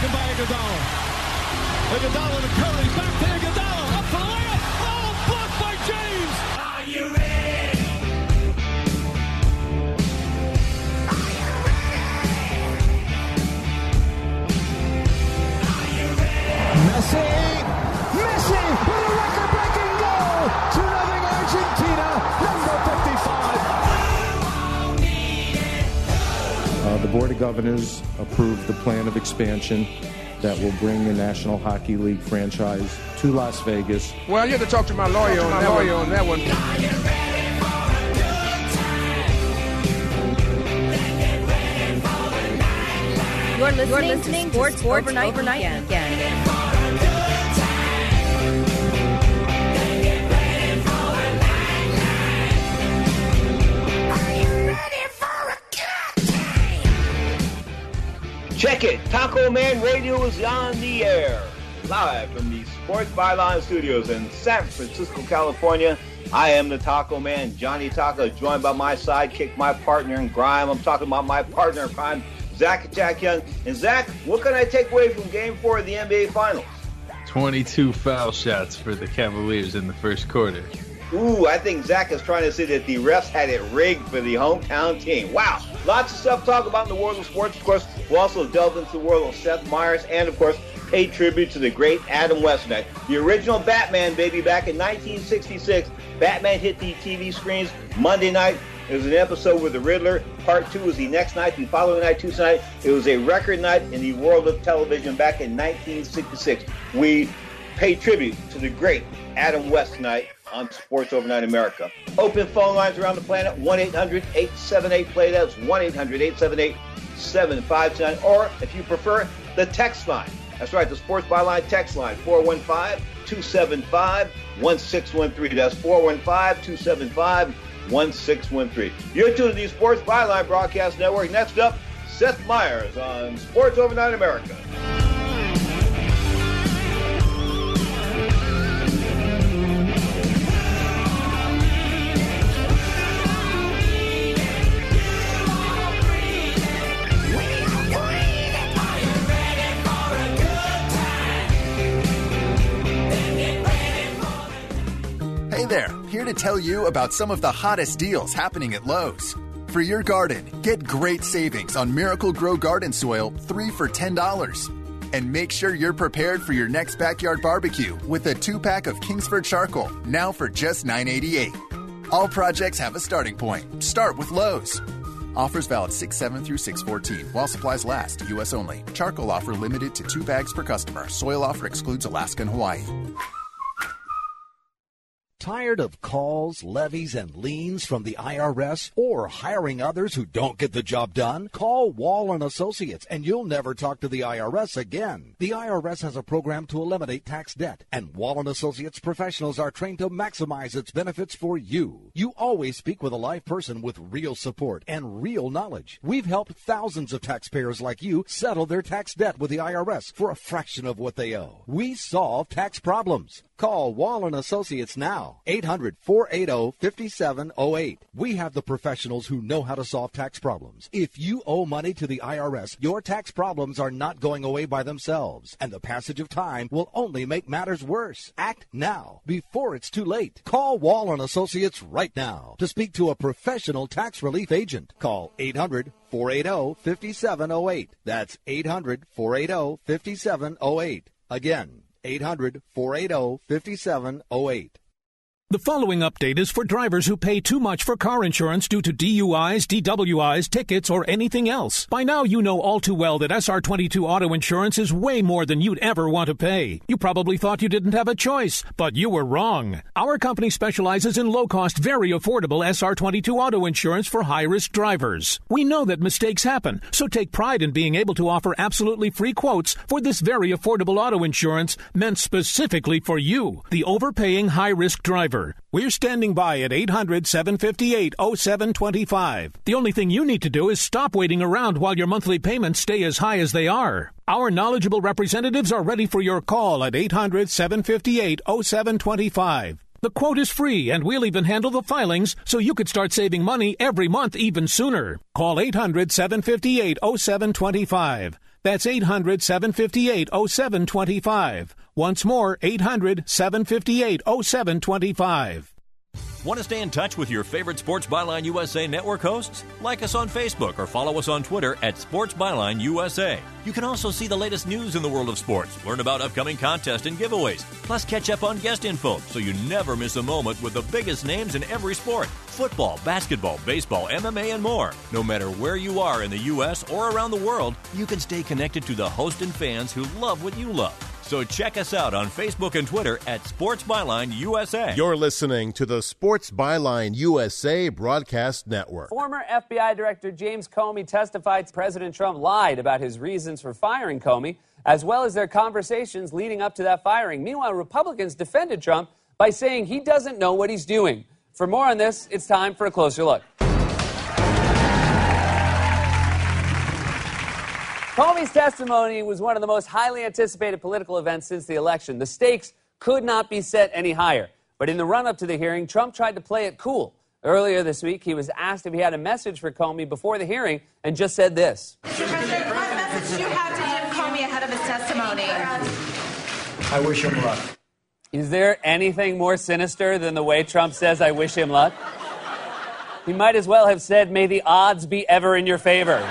taken by Iguodala. Iguodala to Curry, back to Iguodala, up for the layup. Oh, blocked by James. Are you ready? Are you ready? Messi with a record-breaking goal. 2-0 Argentina, number 55. The Board of Governors approved the plan of expansion that will bring the National Hockey League franchise to Las Vegas. Well, you have to talk to my lawyer on that one. You're listening to Sports Overnight Weekend. Check it. Taco Man Radio is on the air. Live from the Sports Byline Studios in San Francisco, California. I am the Taco Man, Johnny Taco, joined by my sidekick, my partner in crime. I'm talking about my partner in crime, Zach Jack Young. And Zach, what can I take away from Game 4 of the NBA Finals? 22 foul shots for the Cavaliers in the first quarter. Ooh, I think Zach is trying to say that the refs had it rigged for the hometown team. Wow. Lots of stuff to talk about in the world of sports. Of course, we'll also delve into the world of Seth Meyers and, of course, pay tribute to the great Adam West night. The original Batman, baby, back in 1966. Batman hit the TV screens Monday night. It was an episode with the Riddler. Part 2 was the next night, the following night, Tuesday night. It was a record night in the world of television back in 1966. We pay tribute to the great Adam West night on Sports Overnight America. Open phone lines around the planet, 1-800-878-PLAY. That's 1-800-878-7529. Or, if you prefer, the text line. That's right, the Sports Byline text line, 415-275-1613. That's 415-275-1613. You're tuned to the Sports Byline Broadcast Network. Next up, Seth Meyers on Sports Overnight America. Hey there, here to tell you about some of the hottest deals happening at Lowe's. For your garden, get great savings on Miracle-Gro Garden Soil, 3 for $10. And make sure you're prepared for your next backyard barbecue with a 2-pack of Kingsford Charcoal, now for just $9.88. All projects have a starting point. Start with Lowe's. Offers valid 6/7 through 6/14 while supplies last. U.S. only. Charcoal offer limited to 2 bags per customer. Soil offer excludes Alaska and Hawaii. Tired of calls, levies, and liens from the IRS or hiring others who don't get the job done? Call Wall & Associates and you'll never talk to the IRS again. The IRS has a program to eliminate tax debt, and Wall & Associates professionals are trained to maximize its benefits for you. You always speak with a live person with real support and real knowledge. We've helped thousands of taxpayers like you settle their tax debt with the IRS for a fraction of what they owe. We solve tax problems. Call Wall & Associates now, 800-480-5708. We have the professionals who know how to solve tax problems. If you owe money to the IRS, your tax problems are not going away by themselves, and the passage of time will only make matters worse. Act now, before it's too late. Call Wall & Associates right now to speak to a professional tax relief agent. Call 800-480-5708. That's 800-480-5708. Again, 800-480-5708. The following update is for drivers who pay too much for car insurance due to DUIs, DWIs, tickets, or anything else. By now, you know all too well that SR22 auto insurance is way more than you'd ever want to pay. You probably thought you didn't have a choice, but you were wrong. Our company specializes in low-cost, very affordable SR22 auto insurance for high-risk drivers. We know that mistakes happen, so take pride in being able to offer absolutely free quotes for this very affordable auto insurance meant specifically for you, the overpaying high-risk driver. We're standing by at 800-758-0725. The only thing you need to do is stop waiting around while your monthly payments stay as high as they are. Our knowledgeable representatives are ready for your call at 800-758-0725. The quote is free, and we'll even handle the filings so you could start saving money every month even sooner. Call 800-758-0725. That's 800-758-0725. Once more, 800-758-0725. Want to stay in touch with your favorite Sports Byline USA network hosts? Like us on Facebook or follow us on Twitter at Sports Byline USA. You can also see the latest news in the world of sports, learn about upcoming contests and giveaways, plus catch up on guest info so you never miss a moment with the biggest names in every sport. Football, basketball, baseball, MMA, and more. No matter where you are in the U.S. or around the world, you can stay connected to the host and fans who love what you love. So check us out on Facebook and Twitter at Sports Byline USA. You're listening to the Sports Byline USA Broadcast Network. Former FBI Director James Comey testified President Trump lied about his reasons for firing Comey, as well as their conversations leading up to that firing. Meanwhile, Republicans defended Trump by saying he doesn't know what he's doing. For more on this, it's time for a closer look. Comey's testimony was one of the most highly anticipated political events since the election. The stakes could not be set any higher. But in the run-up to the hearing, Trump tried to play it cool. Earlier this week, he was asked if he had a message for Comey before the hearing and just said this. Mr. President, what message do you have to Jim Comey ahead of his testimony? I wish him luck. Is there anything more sinister than the way Trump says, I wish him luck? He might as well have said, may the odds be ever in your favor.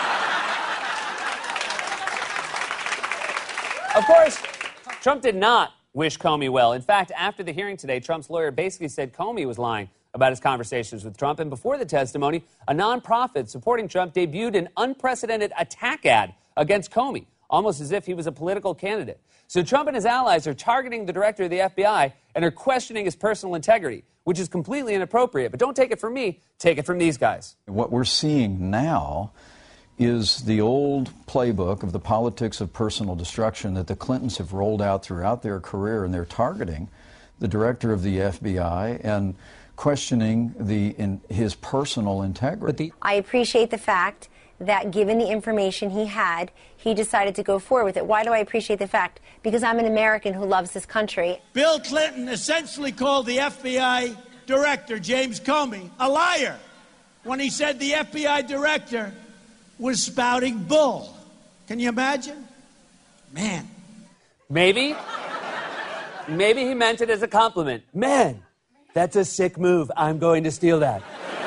Of course, Trump did not wish Comey well. In fact, after the hearing today, Trump's lawyer basically said Comey was lying about his conversations with Trump. And before the testimony, a nonprofit supporting Trump debuted an unprecedented attack ad against Comey, almost as if he was a political candidate. So Trump and his allies are targeting the director of the FBI and are questioning his personal integrity, which is completely inappropriate. But don't take it from me, take it from these guys. What we're seeing now is the old playbook of the politics of personal destruction that the Clintons have rolled out throughout their career, and they're targeting the director of the FBI and questioning his personal integrity. I appreciate the fact that given the information he had, he decided to go forward with it. Why do I appreciate the fact? Because I'm an American who loves this country. Bill Clinton essentially called the FBI director, James Comey, a liar when he said the FBI director was spouting bull. Can you imagine? Man. Maybe he meant it as a compliment. Man, that's a sick move. I'm going to steal that.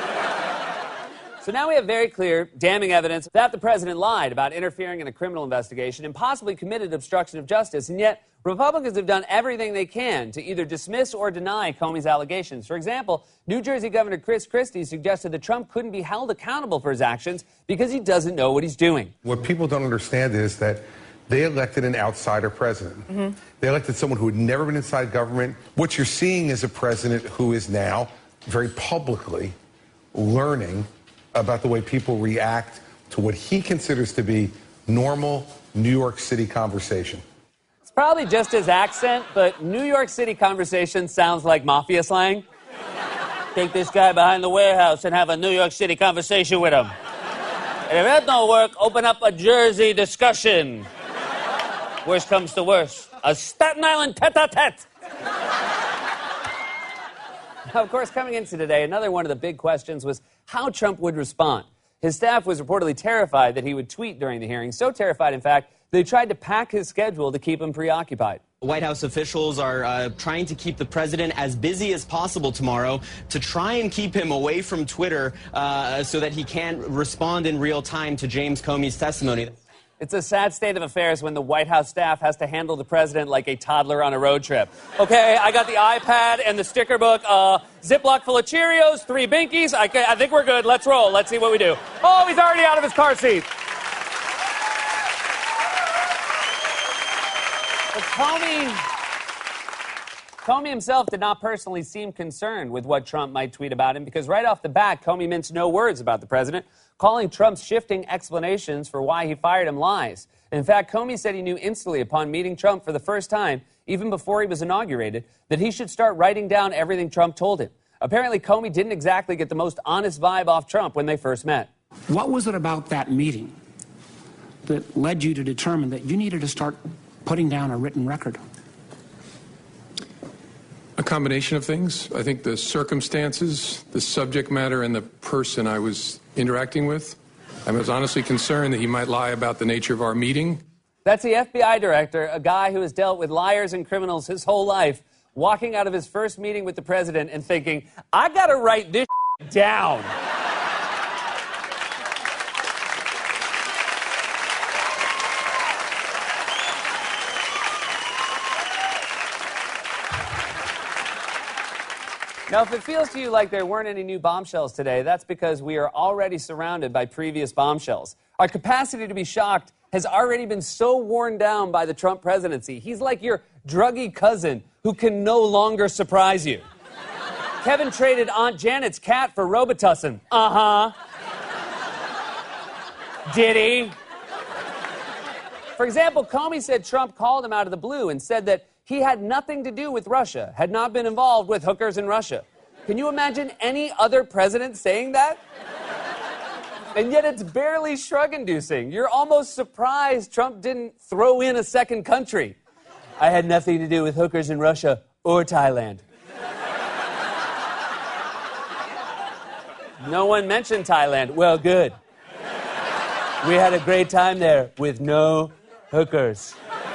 So now we have very clear, damning evidence that the president lied about interfering in a criminal investigation and possibly committed obstruction of justice. And yet, Republicans have done everything they can to either dismiss or deny Comey's allegations. For example, New Jersey Governor Chris Christie suggested that Trump couldn't be held accountable for his actions because he doesn't know what he's doing. What people don't understand is that they elected an outsider president. Mm-hmm. They elected someone who had never been inside government. What you're seeing is a president who is now very publicly learning about the way people react to what he considers to be normal New York City conversation. It's probably just his accent, but New York City conversation sounds like mafia slang. Take this guy behind the warehouse and have a New York City conversation with him. And if that don't work, open up a Jersey discussion. Worst comes to worst, a Staten Island tete-a-tete. Now, of course, coming into today, another one of the big questions was how Trump would respond. His staff was reportedly terrified that he would tweet during the hearing, so terrified, in fact, they tried to pack his schedule to keep him preoccupied. White House officials are trying to keep the president as busy as possible tomorrow to try and keep him away from Twitter so that he can respond in real time to James Comey's testimony. It's a sad state of affairs when the White House staff has to handle the president like a toddler on a road trip. Okay, I got the iPad and the sticker book, Ziploc full of Cheerios, 3 Binkies. I think we're good. Let's roll. Let's see what we do. Oh, he's already out of his car seat. But Comey himself did not personally seem concerned with what Trump might tweet about him because right off the bat, Comey minced no words about the president, calling Trump's shifting explanations for why he fired him lies. In fact, Comey said he knew instantly upon meeting Trump for the first time, even before he was inaugurated, that he should start writing down everything Trump told him. Apparently, Comey didn't exactly get the most honest vibe off Trump when they first met. What was it about that meeting that led you to determine that you needed to start putting down a written record? A combination of things. I think the circumstances, the subject matter, and the person I was interacting with. I was honestly concerned that he might lie about the nature of our meeting. That's the FBI director, a guy who has dealt with liars and criminals his whole life, walking out of his first meeting with the president and thinking, I got to write this down. Now, if it feels to you like there weren't any new bombshells today, that's because we are already surrounded by previous bombshells. Our capacity to be shocked has already been so worn down by the Trump presidency. He's like your druggy cousin who can no longer surprise you. Kevin traded Aunt Janet's cat for Robitussin. Uh-huh. Did he? For example, Comey said Trump called him out of the blue and said that he had nothing to do with Russia, had not been involved with hookers in Russia. Can you imagine any other president saying that? And yet it's barely shrug-inducing. You're almost surprised Trump didn't throw in a second country. I had nothing to do with hookers in Russia or Thailand. No one mentioned Thailand. Well, good. We had a great time there with no hookers.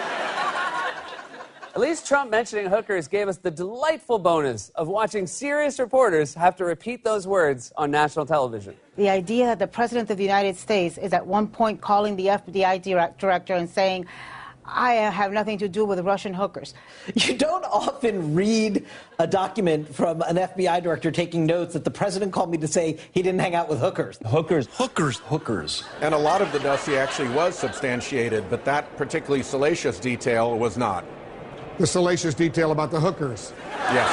At least Trump mentioning hookers gave us the delightful bonus of watching serious reporters have to repeat those words on national television. The idea that the President of the United States is at one point calling the FBI director and saying, I have nothing to do with Russian hookers. You don't often read a document from an FBI director taking notes that the president called me to say he didn't hang out with hookers. Hookers. And a lot of the dossier actually was substantiated, but that particularly salacious detail was not. The salacious detail about the hookers. Yes.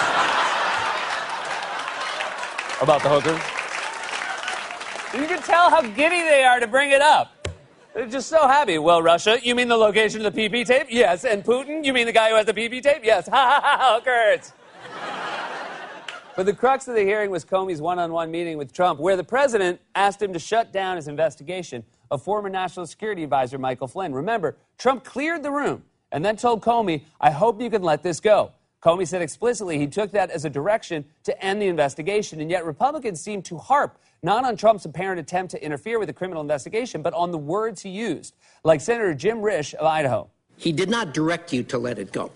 About the hookers? You can tell how giddy they are to bring it up. They're just so happy. Well, Russia, you mean the location of the PP tape? Yes. And Putin, you mean the guy who has the PP tape? Yes. Ha ha ha, hookers. But the crux of the hearing was Comey's one-on-one meeting with Trump, where the president asked him to shut down his investigation of former National Security Advisor Michael Flynn. Remember, Trump cleared the room and then told Comey, I hope you can let this go. Comey said explicitly he took that as a direction to end the investigation, and yet Republicans seem to harp not on Trump's apparent attempt to interfere with the criminal investigation, but on the words he used, like Senator Jim Risch of Idaho. He did not direct you to let it go.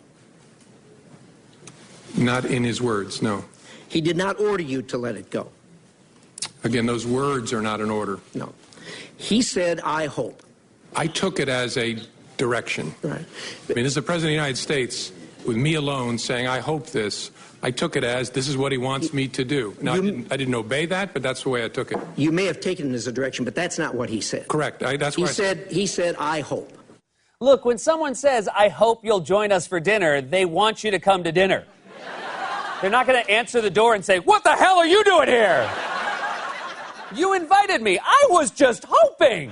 Not in his words, no. He did not order you to let it go. Again, those words are not an order. No. He said, I hope. I took it as a direction. Right. I mean, as the President of the United States, with me alone saying, I hope this, I took it as this is what he wants me to do. Now, I didn't obey that, but that's the way I took it. You may have taken it as a direction, but that's not what he said. Correct. He said, I hope. Look, when someone says, I hope you'll join us for dinner, they want you to come to dinner. They're not going to answer the door and say, what the hell are you doing here? You invited me. I was just hoping.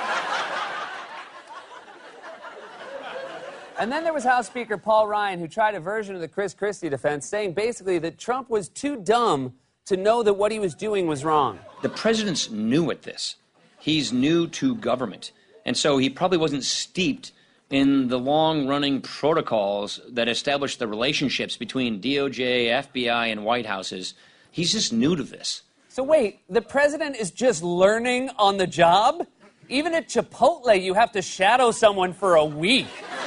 And then there was House Speaker Paul Ryan, who tried a version of the Chris Christie defense, saying basically that Trump was too dumb to know that what he was doing was wrong. The president's new at this. He's new to government. And so he probably wasn't steeped in the long-running protocols that establish the relationships between DOJ, FBI, and White Houses. He's just new to this. So wait, the president is just learning on the job? Even at Chipotle, you have to shadow someone for a week.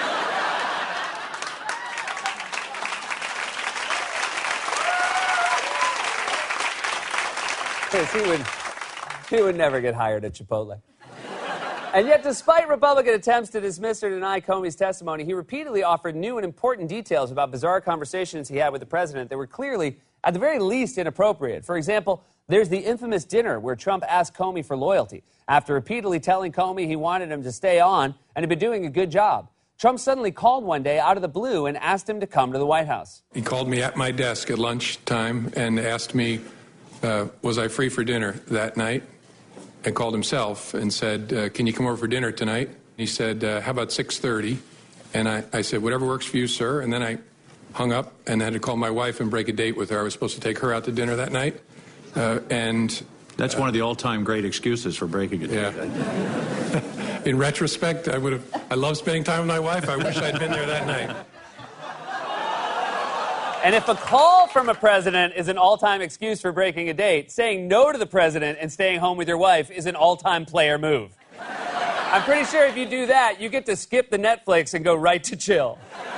He would never get hired at Chipotle. And yet, despite Republican attempts to dismiss or deny Comey's testimony, he repeatedly offered new and important details about bizarre conversations he had with the president that were clearly, at the very least, inappropriate. For example, there's the infamous dinner where Trump asked Comey for loyalty. After repeatedly telling Comey he wanted him to stay on and had been doing a good job, Trump suddenly called one day out of the blue and asked him to come to the White House. He called me at my desk at lunchtime and asked me, was I free for dinner that night? And called himself and said, can you come over for dinner tonight? He said, how about 6:30? And I said, whatever works for you, sir. And then I hung up and had to call my wife and break a date with her. I was supposed to take her out to dinner that night. And that's one of the all-time great excuses for breaking a date. Yeah. In retrospect, I love spending time with my wife. I wish I'd been there that night. And if a call from a president is an all-time excuse for breaking a date, saying no to the president and staying home with your wife is an all-time player move. I'm pretty sure if you do that, you get to skip the Netflix and go right to chill.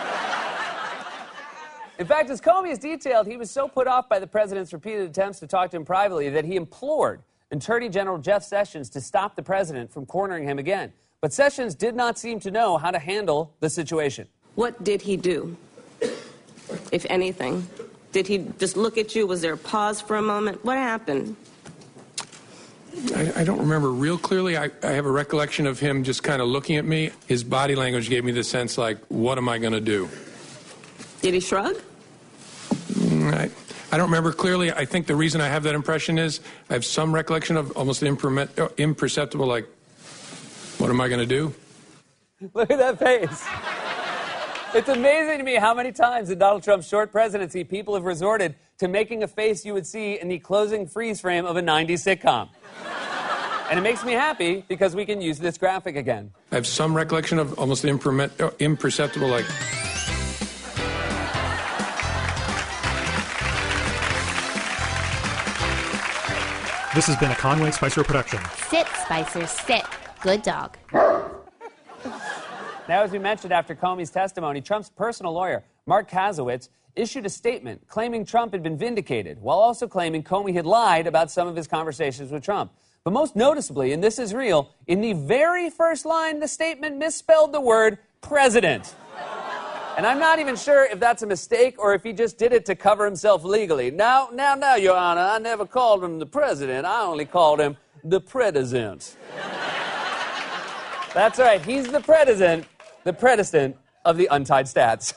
In fact, as Comey has detailed, he was so put off by the president's repeated attempts to talk to him privately that he implored Attorney General Jeff Sessions to stop the president from cornering him again. But Sessions did not seem to know how to handle the situation. What did he do, if anything? Did he just look at you? Was there a pause for a moment? What happened? I don't remember real clearly. I have a recollection of him just kind of looking at me. His body language gave me the sense like, what am I going to do? Did he shrug? I don't remember clearly. I think the reason I have that impression is I have some recollection of almost an imperceptible, like, what am I going to do? Look at that face. It's amazing to me how many times in Donald Trump's short presidency people have resorted to making a face you would see in the closing freeze frame of a 90s sitcom. And it makes me happy because we can use this graphic again. I have some recollection of almost an imperceptible, like... This has been a Conway Spicer production. Sit, Spicer, sit. Good dog. Now, as we mentioned after Comey's testimony, Trump's personal lawyer, Mark Kasowitz, issued a statement claiming Trump had been vindicated, while also claiming Comey had lied about some of his conversations with Trump. But most noticeably, and this is real, in the very first line, the statement misspelled the word president. And I'm not even sure if that's a mistake or if he just did it to cover himself legally. Now, Your Honor, I never called him the president. I only called him the predesent. That's right. He's the predesent of the untied stats.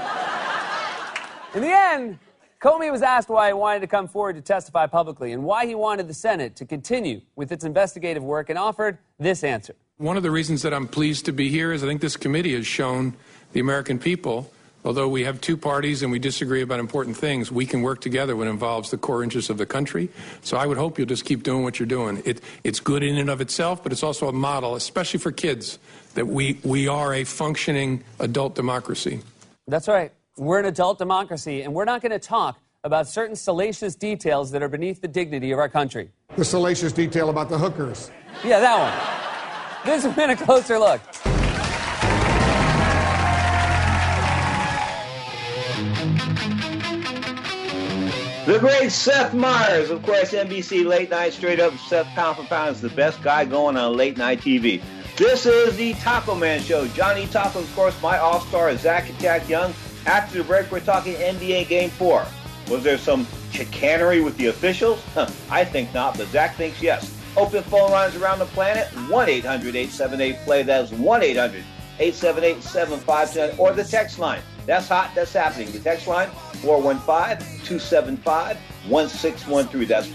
In the end, Comey was asked why he wanted to come forward to testify publicly and why he wanted the Senate to continue with its investigative work and offered this answer. One of the reasons that I'm pleased to be here is I think this committee has shown the American people, although we have two parties and we disagree about important things, we can work together when it involves the core interests of the country. So I would hope you'll just keep doing what you're doing. It's good in and of itself, but it's also a model, especially for kids, that we are a functioning adult democracy. That's right. We're an adult democracy, and we're not going to talk about certain salacious details that are beneath the dignity of our country. The salacious detail about the hookers. Yeah, that one. This has been a closer look. The great Seth Meyers, of course, NBC Late Night Straight Up. Seth, pound for pound, is the best guy going on late night TV. This is the Taco Man Show. Johnny Taco, of course, my all-star is Zach Attack Young. After the break, we're talking NBA Game 4. Was there some chicanery with the officials? I think not, but Zach thinks yes. Open phone lines around the planet, 1-800-878-PLAY. That's 1-800-878-7510. Or the text line. That's hot. That's happening. The text line, 415-275-1613. That's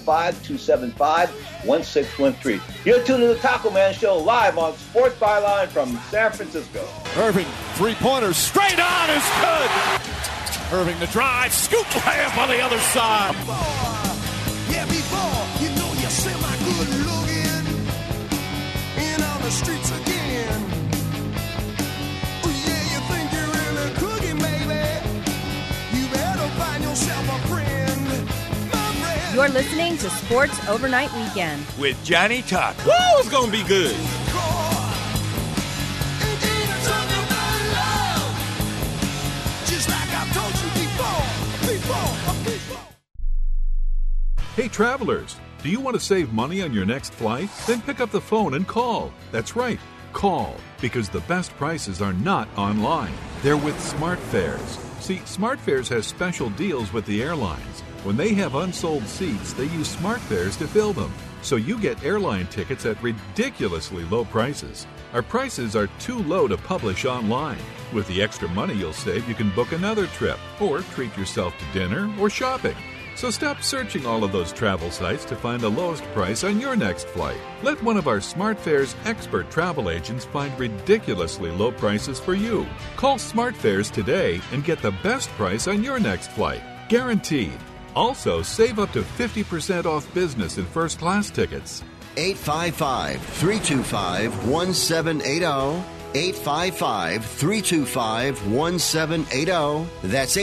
415-275-1613. You're tuned to the Taco Man Show live on Sports Byline from San Francisco. Irving, three-pointer, straight on is good. Irving the drive, scoop layup on the other side. Yeah, before you know you're semi-good looking, in on the streets again. You're listening to Sports Overnight Weekend with Johnny Taco. Woo, it's going to be good. Hey, travelers, do you want to save money on your next flight? Then pick up the phone and call. That's right, call, because the best prices are not online. They're with SmartFares. See, SmartFares has special deals with the airlines. When they have unsold seats, they use SmartFares to fill them. So you get airline tickets at ridiculously low prices. Our prices are too low to publish online. With the extra money you'll save, you can book another trip or treat yourself to dinner or shopping. So stop searching all of those travel sites to find the lowest price on your next flight. Let one of our SmartFares expert travel agents find ridiculously low prices for you. Call SmartFares today and get the best price on your next flight. Guaranteed. Also, save up to 50% off business and first-class tickets. 855-325-1780. 855-325-1780. That's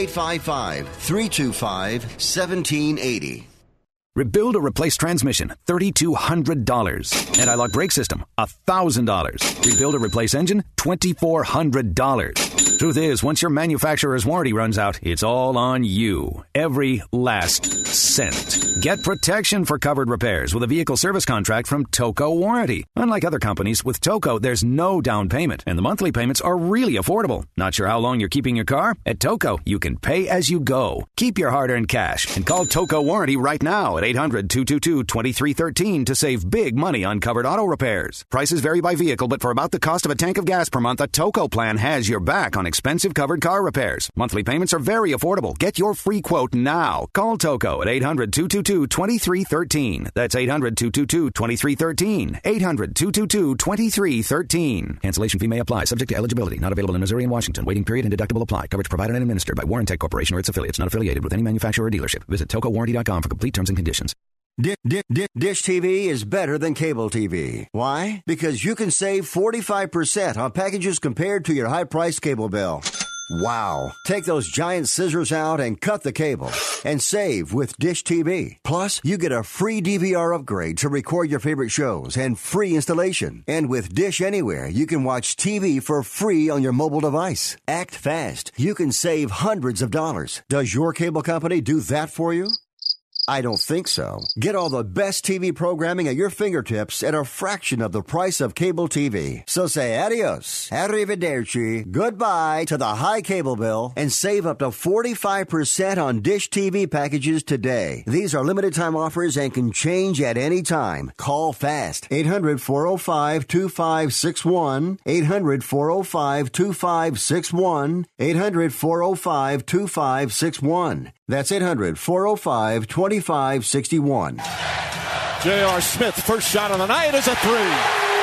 855-325-1780. Rebuild or replace transmission, $3,200. Anti-lock brake system, $1,000. Rebuild or replace engine, $2,400. Truth is, once your manufacturer's warranty runs out, it's all on you. Every last cent. Get protection for covered repairs with a vehicle service contract from Toco Warranty. Unlike other companies, with Toco, there's no down payment, and the monthly payments are really affordable. Not sure how long you're keeping your car? At Toco, you can pay as you go. Keep your hard-earned cash and call Toco Warranty right now at 800-222-2313 to save big money on covered auto repairs. Prices vary by vehicle, but for about the cost of a tank of gas per month, a Toco plan has your back on expensive covered car repairs. Monthly payments are very affordable. Get your free quote now. Call Toco at 800-222-2313. That's 800-222-2313. 800-222-2313. Cancellation fee may apply. Subject to eligibility. Not available in Missouri and Washington. Waiting period and deductible apply. Coverage provided and administered by Warrantech Corporation or its affiliates. Not affiliated with any manufacturer or dealership. Visit TocoWarranty.com for complete terms and conditions. Dish TV is better than cable TV. Why? Because you can save 45% on packages compared to your high-priced cable bill. Wow. Take those giant scissors out and cut the cable and save with Dish TV. Plus, you get a free DVR upgrade to record your favorite shows and free installation. And with Dish Anywhere, you can watch TV for free on your mobile device. Act fast. You can save hundreds of dollars. Does your cable company do that for you? I don't think so. Get all the best TV programming at your fingertips at a fraction of the price of cable TV. So say adios, arrivederci, goodbye to the high cable bill and save up to 45% on Dish TV packages today. These are limited time offers and can change at any time. Call fast. 800-405-2561. 800-405-2561. 800-405-2561. That's 800-405-2561. J.R. Smith, first shot of the night is a three.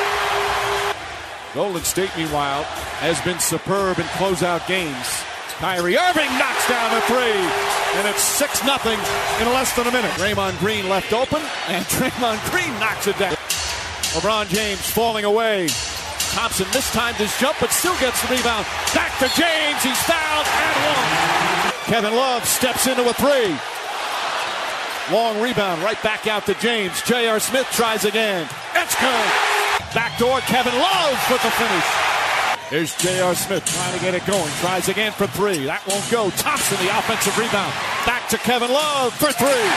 Golden State, meanwhile, has been superb in closeout games. Kyrie Irving knocks down a three, and it's 6-0 in less than a minute. Draymond Green left open, and Draymond Green knocks it down. LeBron James falling away. Thompson mistimed his jump, but still gets the rebound. Back to James, he's fouled and one. Kevin Love steps into a three. Long rebound, right back out to James. J.R. Smith tries again. It's good. Backdoor Kevin Love with the finish. Here's J.R. Smith trying to get it going. Tries again for three. That won't go. Thompson, the offensive rebound. Back to Kevin Love for three.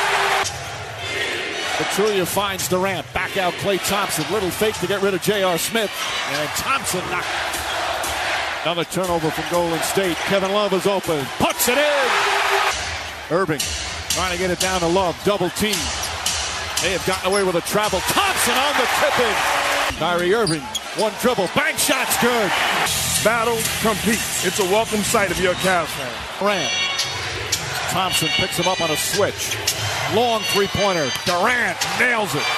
Petrulia finds Durant. Back out Klay Thompson. Little fake to get rid of J.R. Smith. And Thompson knocked. Another turnover from Golden State. Kevin Love is open. Puts it in. Irving trying to get it down to Love. Double team. They have gotten away with a travel. Thompson on the tip-in. Kyrie Irving. One dribble. Bank shot's good. Battle, compete. It's a welcome sight if you're a Cavs fan. Durant. Thompson picks him up on a switch. Long three-pointer. Durant nails it.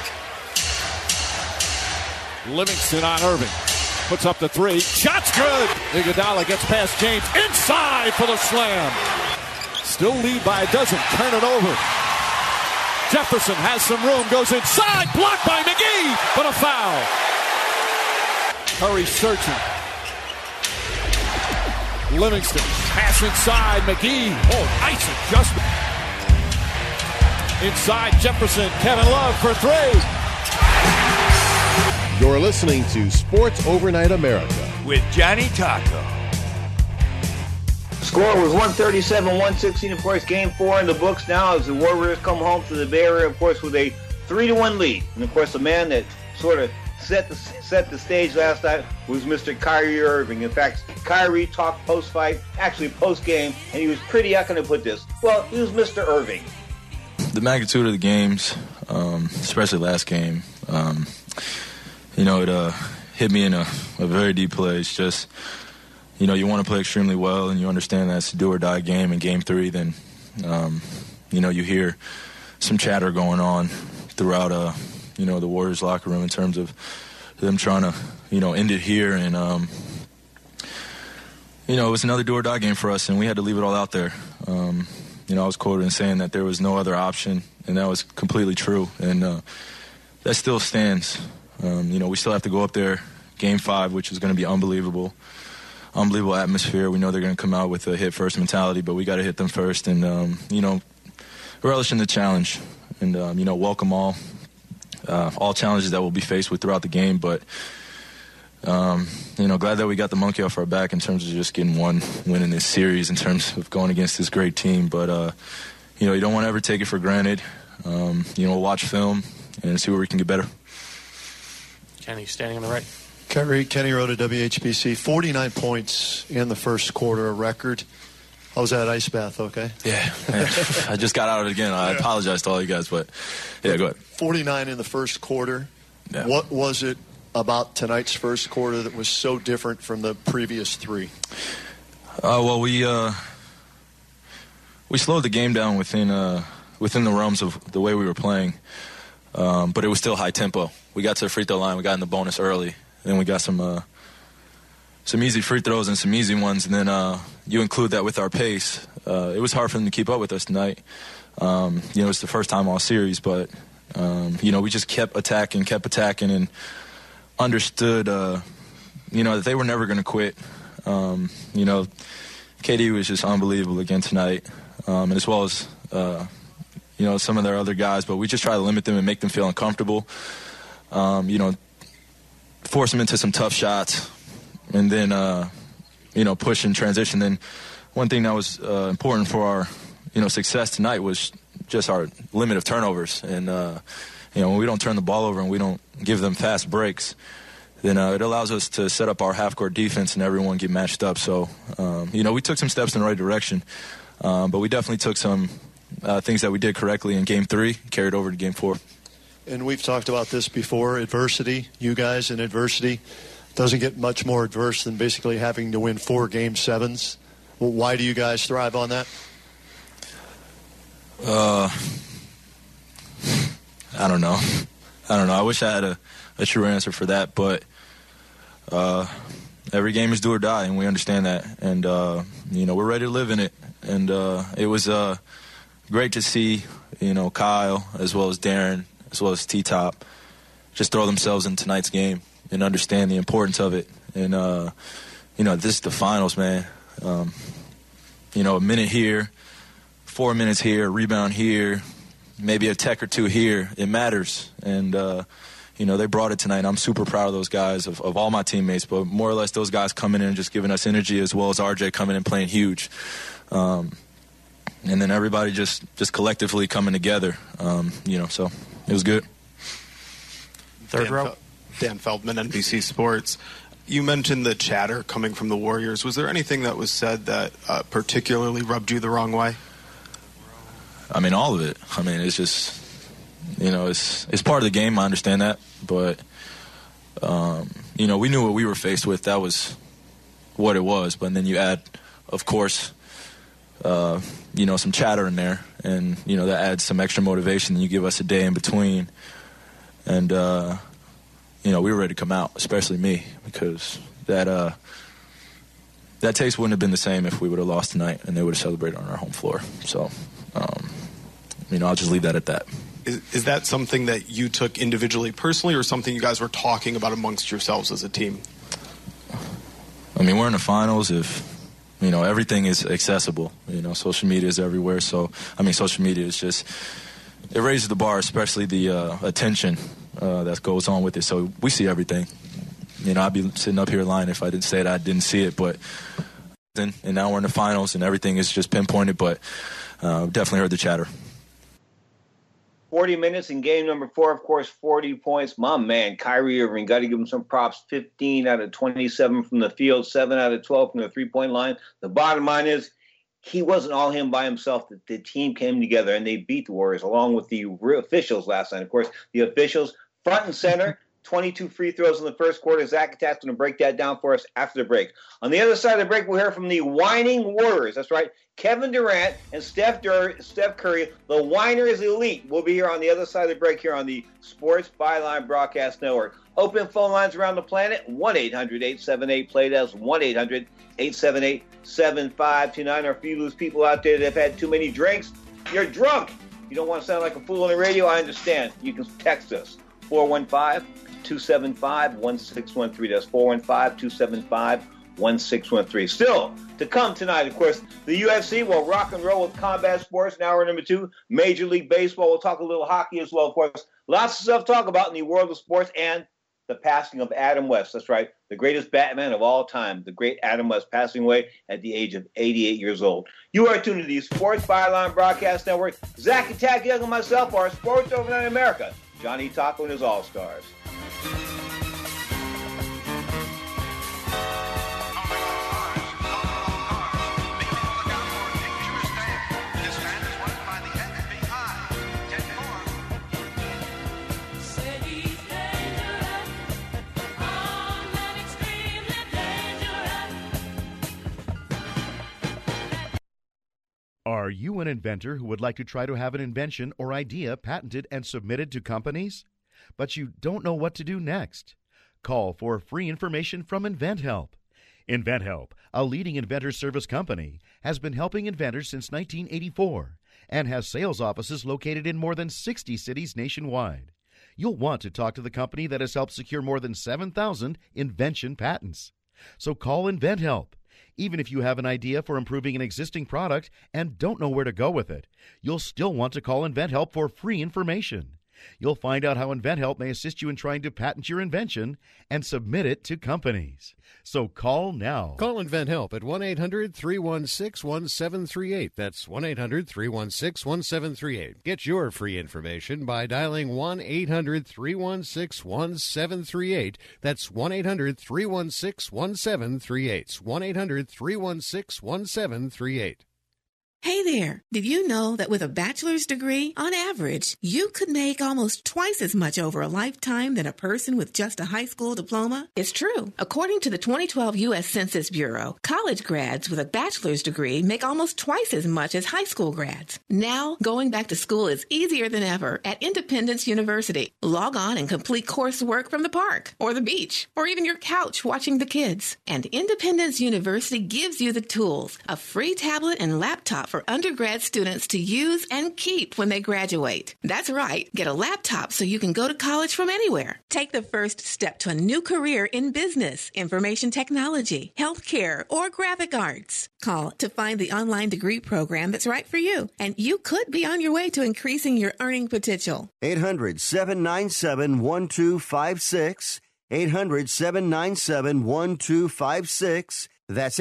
Livingston on Irving. Puts up the three. Shot's good. Iguodala gets past James. Inside for the slam. Still lead by a dozen. Turn it over. Jefferson has some room. Goes inside. Blocked by McGee. But a foul. Curry searching. Livingston. Pass inside. McGee. Oh, nice adjustment. Inside Jefferson. Kevin Love for three. You're listening to Sports Overnight America with Johnny Taco. Score was 137-116. Of course, Game 4 in the books now as the Warriors come home to the Bay Area, of course, with a 3-1 lead. And, of course, the man that sort of set the stage last night was Mr. Kyrie Irving. In fact, Kyrie talked post-fight, actually post-game, and he was pretty, how can I put this? Well, he was Mr. Irving. The magnitude of the games, especially last game, it hit me in a very deep place. Just, you want to play extremely well, and you understand that's a do-or-die game in Game 3, then, you hear some chatter going on throughout, the Warriors locker room in terms of them trying to, end it here. And, it was another do-or-die game for us, and we had to leave it all out there. I was quoted in saying that there was no other option, and that was completely true. And that still stands. We still have to go up there, Game 5, which is going to be unbelievable atmosphere. We know they're going to come out with a hit-first mentality, but we got to hit them first and, relish in the challenge and, welcome all challenges that we'll be faced with throughout the game. But, glad that we got the monkey off our back in terms of just getting one win in this series in terms of going against this great team. But, you don't want to ever take it for granted. Watch film and see where we can get better. Kenny, standing on the right. Kenny Rhoda, WHBC. 49 points in the first quarter, a record. How was that ice bath, okay? Yeah. I just got out of it again. I apologize to all you guys, but, yeah, go ahead. 49 in the first quarter. Yeah. What was it about tonight's first quarter that was so different from the previous three? Well, we slowed the game down within the realms of the way we were playing, but it was still high tempo. We got to the free throw line. We got in the bonus early. Then we got some easy free throws and some easy ones, and then you include that with our pace. It was hard for them to keep up with us tonight. It's the first time all series, but we just kept attacking, and understood, that they were never going to quit. KD was just unbelievable again tonight, and as well as some of their other guys. But we just try to limit them and make them feel uncomfortable. Force them into some tough shots, and then, push and transition. Then one thing that was important for our, success tonight was just our limit of turnovers. And, when we don't turn the ball over and we don't give them fast breaks, then it allows us to set up our half-court defense and everyone get matched up. So, we took some steps in the right direction, but we definitely took some things that we did correctly in Game 3, carried over to Game 4. And we've talked about this before, adversity. You guys in adversity doesn't get much more adverse than basically having to win 4 Game 7s. Well, why do you guys thrive on that? I don't know. I wish I had a true answer for that, but every game is do or die, and we understand that. And, we're ready to live in it. And it was great to see, Kyle as well as Darren, as well as T-Top, just throw themselves in tonight's game and understand the importance of it. And, this is the finals, man. A minute here, 4 minutes here, rebound here, maybe a tech or two here. It matters. And, they brought it tonight. I'm super proud of those guys, of all my teammates, but more or less those guys coming in and just giving us energy, as well as RJ coming in playing huge. And then everybody just collectively coming together, so it was good. Third row. Dan Feldman, NBC Sports. You mentioned the chatter coming from the Warriors. Was there anything that was said that particularly rubbed you the wrong way? All of it. It's just, it's part of the game. I understand that. But, we knew what we were faced with. That was what it was. But then you add, of course, some chatter in there, and that adds some extra motivation. You give us a day in between, and we were ready to come out, especially me, because that taste wouldn't have been the same if we would have lost tonight and they would have celebrated on our home floor. So, I'll just leave that at that. Is that something that you took individually, personally, or something you guys were talking about amongst yourselves as a team? We're in the finals. If everything is accessible. Social media is everywhere. So, social media is just, it raises the bar, especially the attention that goes on with it. So we see everything. I'd be sitting up here lying if I didn't say that I didn't see it. But, and now we're in the finals and everything is just pinpointed. But definitely heard the chatter. 40 minutes in game number 4, of course, 40 points. My man, Kyrie Irving, got to give him some props. 15 out of 27 from the field, 7 out of 12 from the three-point line. The bottom line is he wasn't all him by himself. The team came together, and they beat the Warriors along with the officials last night. Of course, the officials front and center, 22 free throws in the first quarter. Zach Atat's going to break that down for us after the break. On the other side of the break, we'll hear from the whining Warriors. That's right. Kevin Durant and Steph Curry, the whiners elite, will be here on the other side of the break here on the Sports Byline Broadcast Network. Open phone lines around the planet, 1-800-878-PLAY. That's 1-800-878-7529. Or if you lose people out there that have had too many drinks, you're drunk. You don't want to sound like a fool on the radio, I understand. You can text us, 415-2 415-275-1613. That's 415-275-1613. Still, to come tonight, of course, the UFC will rock and roll with combat sports in hour number 2. Major League Baseball. We'll talk a little hockey as well, of course. Lots of stuff to talk about in the world of sports and the passing of Adam West. That's right, the greatest Batman of all time, the great Adam West, passing away at the age of 88 years old. You are tuned to the Sports Byline Broadcast Network. Zach Attack Young and myself are Sports Overnight America. Johnny Taco and his All-Stars. Are you an inventor who would like to try to have an invention or idea patented and submitted to companies, but you don't know what to do next? Call for free information from InventHelp. InventHelp, a leading inventor service company, has been helping inventors since 1984 and has sales offices located in more than 60 cities nationwide. You'll want to talk to the company that has helped secure more than 7,000 invention patents. So call InventHelp. Even if you have an idea for improving an existing product and don't know where to go with it, you'll still want to call InventHelp for free information. You'll find out how InventHelp may assist you in trying to patent your invention and submit it to companies. So call now. Call InventHelp at 1-800-316-1738. That's 1-800-316-1738. Get your free information by dialing 1-800-316-1738. That's 1-800-316-1738. 1-800-316-1738. Hey there, did you know that with a bachelor's degree, on average, you could make almost twice as much over a lifetime than a person with just a high school diploma? It's true. According to the 2012 U.S. Census Bureau, college grads with a bachelor's degree make almost twice as much as high school grads. Now, going back to school is easier than ever at Independence University. Log on and complete coursework from the park, or the beach, or even your couch watching the kids. And Independence University gives you the tools, a free tablet and laptop for undergrad students to use and keep when they graduate. That's right. Get a laptop so you can go to college from anywhere. Take the first step to a new career in business, information technology, healthcare, or graphic arts. Call to find the online degree program that's right for you, and you could be on your way to increasing your earning potential. 800-797-1256. 800-797-1256. That's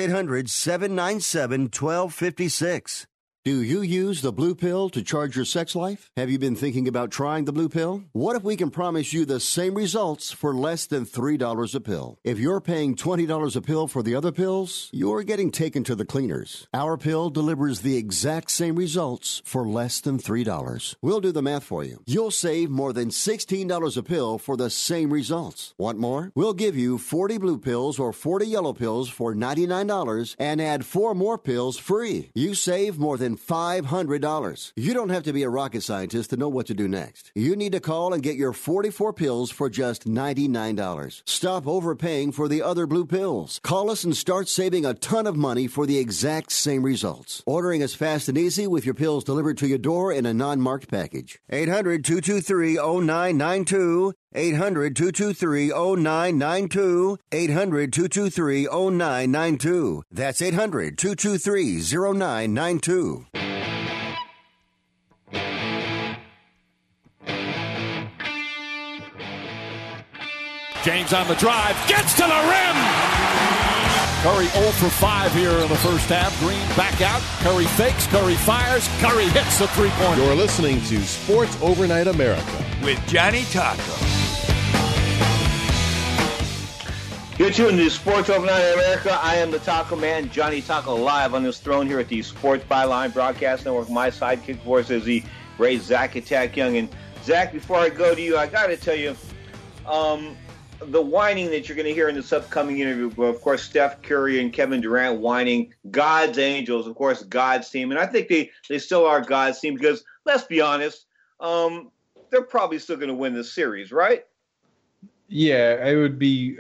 800-797-1256. Do you use the blue pill to charge your sex life? Have you been thinking about trying the blue pill? What if we can promise you the same results for less than $3 a pill? If you're paying $20 a pill for the other pills, you're getting taken to the cleaners. Our pill delivers the exact same results for less than $3. We'll do the math for you. You'll save more than $16 a pill for the same results. Want more? We'll give you 40 blue pills or 40 yellow pills for $99 and add 4 more pills free. You save more than $500. You don't have to be a rocket scientist to know what to do next. You need to call and get your 44 pills for just $99. Stop overpaying for the other blue pills. Call us and start saving a ton of money for the exact same results. Ordering is fast and easy with your pills delivered to your door in a non-marked package. 800-223-0992. 800-223-0992. 800-223-0992. That's 800-223-0992. James on the drive, gets to the rim! Curry 0 for 5 here in the first half. Green back out. Curry fakes, Curry fires, Curry hits the three-pointer. You're listening to Sports Overnight America with Johnny Taco. You're tuned to Sports Overnight America. I am the Taco Man, Johnny Taco, live on this throne here at the Sports Byline Broadcast Network. My sidekick, of course, is the great Zach Attack Young. And Zach, before I go to you, I got to tell you, the whining that you're going to hear in this upcoming interview, of course, Steph Curry and Kevin Durant whining, God's Angels, of course, God's team. And I think they still are God's team because, let's be honest, they're probably still going to win this series, right? Yeah, it would be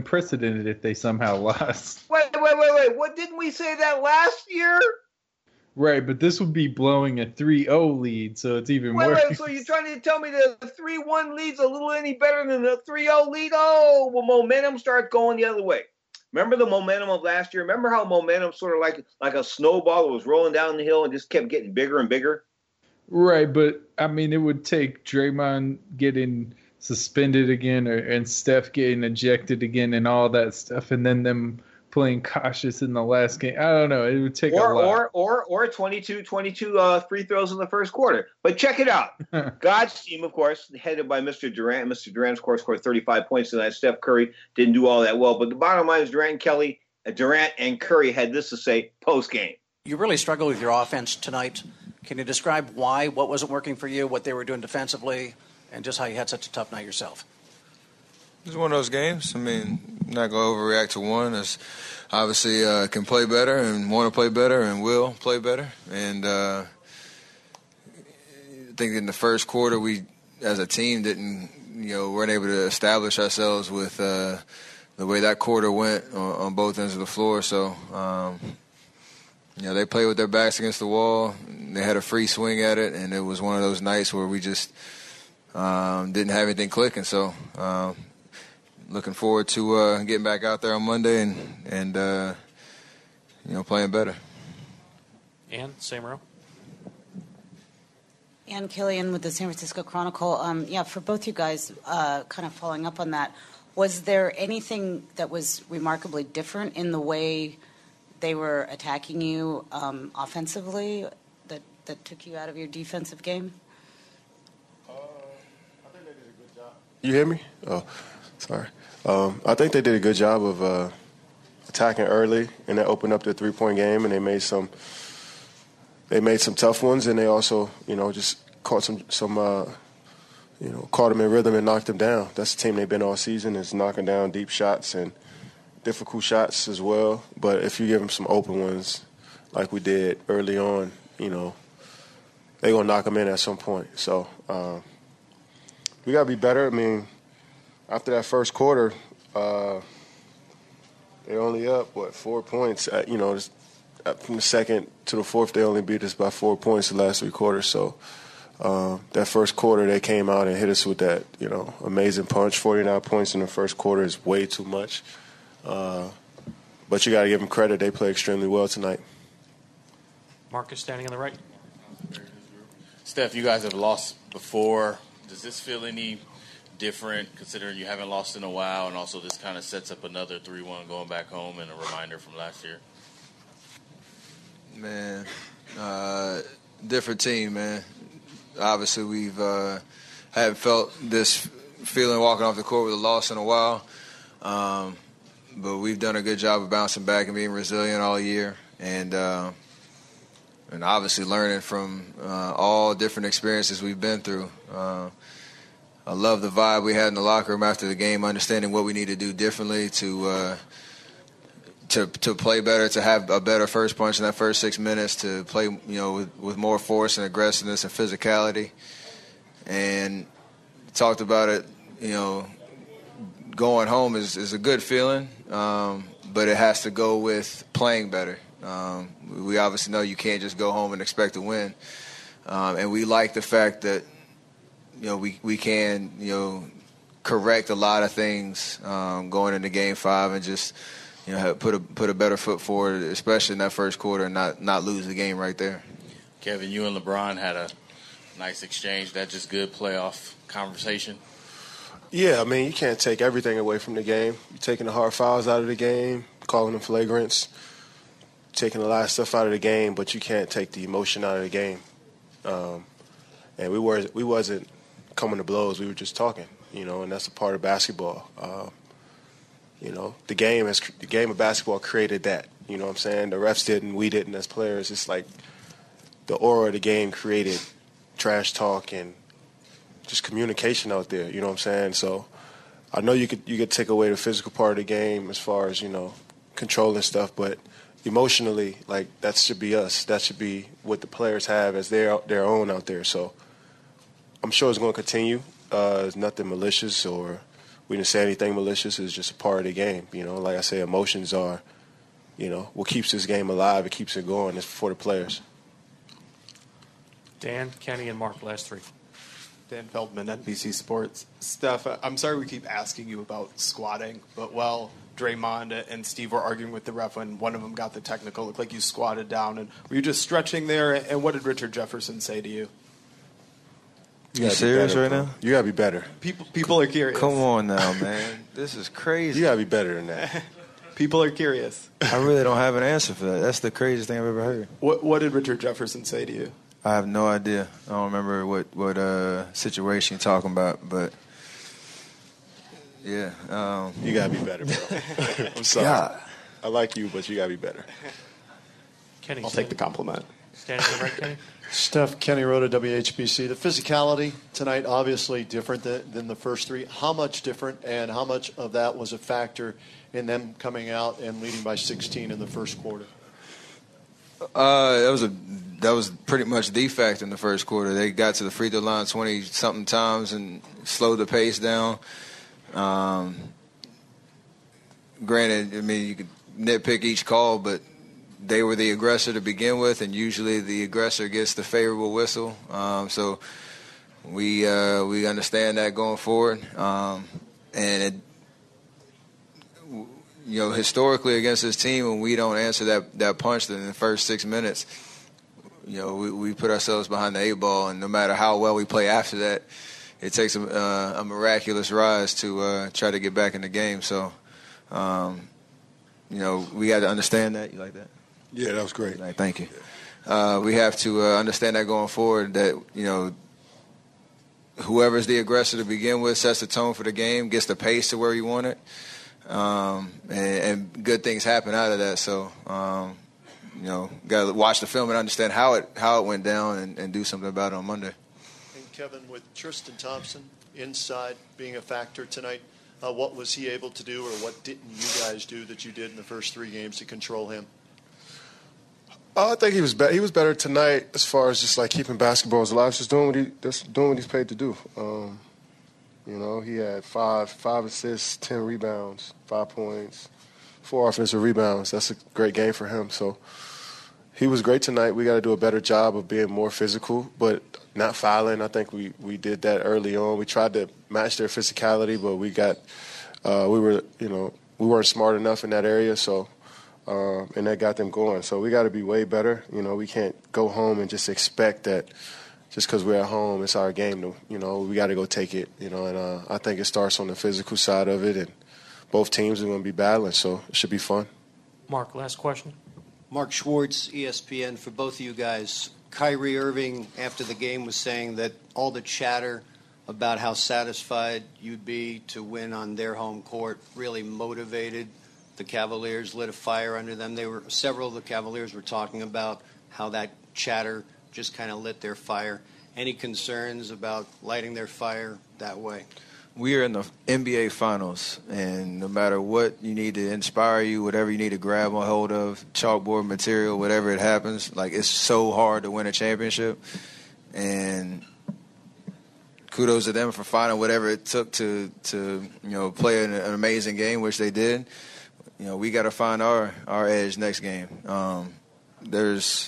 unprecedented if they somehow lost. Wait. What, didn't we say that last year? Right, but this would be blowing a 3-0 lead, so it's even worse. Wait, so you're trying to tell me the 3-1 lead's a little any better than the 3-0 lead? Oh, well, momentum starts going the other way. Remember the momentum of last year? Remember how momentum sort of like a snowball that was rolling down the hill and just kept getting bigger and bigger? Right, but, I mean, it would take Draymond getting suspended again and Steph getting ejected again and all that stuff, and then them playing cautious in the last game. I don't know. It would take a lot. Or 22 free throws in the first quarter. But check it out. God's team, of course, headed by Mr. Durant. Mr. Durant, of course, scored 35 points tonight. Steph Curry didn't do all that well. But the bottom line is Durant and Curry had this to say post-game. You really struggled with your offense tonight. Can you describe why, what wasn't working for you, what they were doing defensively, and just how you had such a tough night yourself? It's one of those games. I mean, I'm not going to overreact to one. It's obviously can play better and want to play better and will play better. And I think in the first quarter we, as a team, weren't able to establish ourselves with the way that quarter went on both ends of the floor. So, they played with their backs against the wall. They had a free swing at it, and it was one of those nights where we just didn't have anything clicking. So, looking forward to getting back out there on Monday and playing better. Ann, same row. Ann Killian with the San Francisco Chronicle. For both you guys, kind of following up on that, was there anything that was remarkably different in the way they were attacking you offensively that took you out of your defensive game? I think they did a good job. You hear me? Oh, sorry. I think they did a good job of attacking early, and that opened up the three-point game, and they made some tough ones, and they also, just caught caught them in rhythm and knocked them down. That's the team they've been all season, is knocking down deep shots and difficult shots as well. But if you give them some open ones like we did early on, they're going to knock them in at some point. So we got to be better. I mean, after that first quarter, they're only up, 4 points. From the second to the fourth, they only beat us by 4 points the last three quarters. So that first quarter, they came out and hit us with that, amazing punch. 49 points in the first quarter is way too much. But you got to give them credit. They played extremely well tonight. Marcus standing on the right. Steph, you guys have lost before. Does this feel any different considering you haven't lost in a while, and also this kind of sets up another 3-1 going back home and a reminder from last year? Man, different team, man. Obviously, we've haven't felt this feeling walking off the court with a loss in a while, but we've done a good job of bouncing back and being resilient all year, and obviously learning from all different experiences we've been through. I love the vibe we had in the locker room after the game, understanding what we need to do differently to play better, to have a better first punch in that first 6 minutes, to play with more force and aggressiveness and physicality. And talked about it, going home is a good feeling, but it has to go with playing better. We obviously know you can't just go home and expect to win, and we like the fact that we can correct a lot of things going into Game 5 and just put a better foot forward, especially in that first quarter, and not lose the game right there. Kevin, you and LeBron had a nice exchange. That just good playoff conversation? Yeah, I mean, you can't take everything away from the game. You're taking the hard fouls out of the game, calling them flagrants, taking a lot of stuff out of the game, but you can't take the emotion out of the game. And we wasn't coming to blows. We were just talking, and that's a part of basketball. The game of basketball created that. You know what I'm saying? The refs didn't, we didn't as players. It's like the aura of the game created trash talk and just communication out there. You know what I'm saying? So I know you could take away the physical part of the game as far as controlling stuff, but emotionally, like, that should be us. That should be what the players have as their own out there. So I'm sure it's going to continue. It's nothing malicious, or we didn't say anything malicious. It's just a part of the game. Like I say, emotions are, what keeps this game alive. It keeps it going. It's for the players. Dan, Kenny, and Mark, last three. Dan Feldman, NBC Sports. Steph, I'm sorry we keep asking you about squatting, but while Draymond and Steve were arguing with the ref when one of them got the technical, it looked like you squatted down. And were you just stretching there? And what did Richard Jefferson say to you? You serious right now? You gotta be better. People are curious. Come on now, man. This is crazy. You gotta be better than that. People are curious. I really don't have an answer for that. That's the craziest thing I've ever heard. What did Richard Jefferson say to you? I have no idea. I don't remember what situation you're talking about, but yeah. You gotta be better, bro. I'm sorry. God. I like you, but you gotta be better. Kenny, I'll take the compliment. Standing to the right, Kenny. Steph, Kenny Rhoda, WHBC. The physicality tonight, obviously different than the first three. How much different, and how much of that was a factor in them coming out and leading by 16 in the first quarter? That was pretty much the factor in the first quarter. They got to the free throw line 20-something times and slowed the pace down. Granted, I mean, you could nitpick each call, but they were the aggressor to begin with, and usually the aggressor gets the favorable whistle. So we understand that going forward. And historically against this team, when we don't answer that punch in the first 6 minutes, we put ourselves behind the 8 ball, and no matter how well we play after that, it takes a miraculous rise to try to get back in the game. So, we got to understand that. You like that? Yeah, that was great. Thank you. We have to understand that going forward, that, whoever's the aggressor to begin with sets the tone for the game, gets the pace to where you want it, and good things happen out of that. So, got to watch the film and understand how it went down and do something about it on Monday. And Kevin, with Tristan Thompson inside being a factor tonight, what was he able to do, or what didn't you guys do that you did in the first 3 games to control him? I think he was better. He was better tonight as far as just like keeping basketballs alive, just doing what he's paid to do. He had 5 assists, 10 rebounds, 5 points, 4 offensive rebounds. That's a great game for him. So he was great tonight. We got to do a better job of being more physical, but not fouling. I think we did that early on. We tried to match their physicality, but we weren't smart enough in that area. So. And that got them going. So we got to be way better. We can't go home and just expect that just because we're at home, it's our game. We got to go take it. And I think it starts on the physical side of it, and both teams are going to be battling, so it should be fun. Mark, last question. Mark Schwartz, ESPN, for both of you guys. Kyrie Irving, after the game, was saying that all the chatter about how satisfied you'd be to win on their home court really motivated the Cavaliers, lit a fire under them. Several of the Cavaliers were talking about how that chatter just kind of lit their fire. Any concerns about lighting their fire that way? We are in the NBA Finals, and no matter what you need to inspire you, whatever you need to grab a hold of, chalkboard material, whatever it happens, it's so hard to win a championship. And kudos to them for finding whatever it took to play an amazing game, which they did. We got to find our edge next game. There's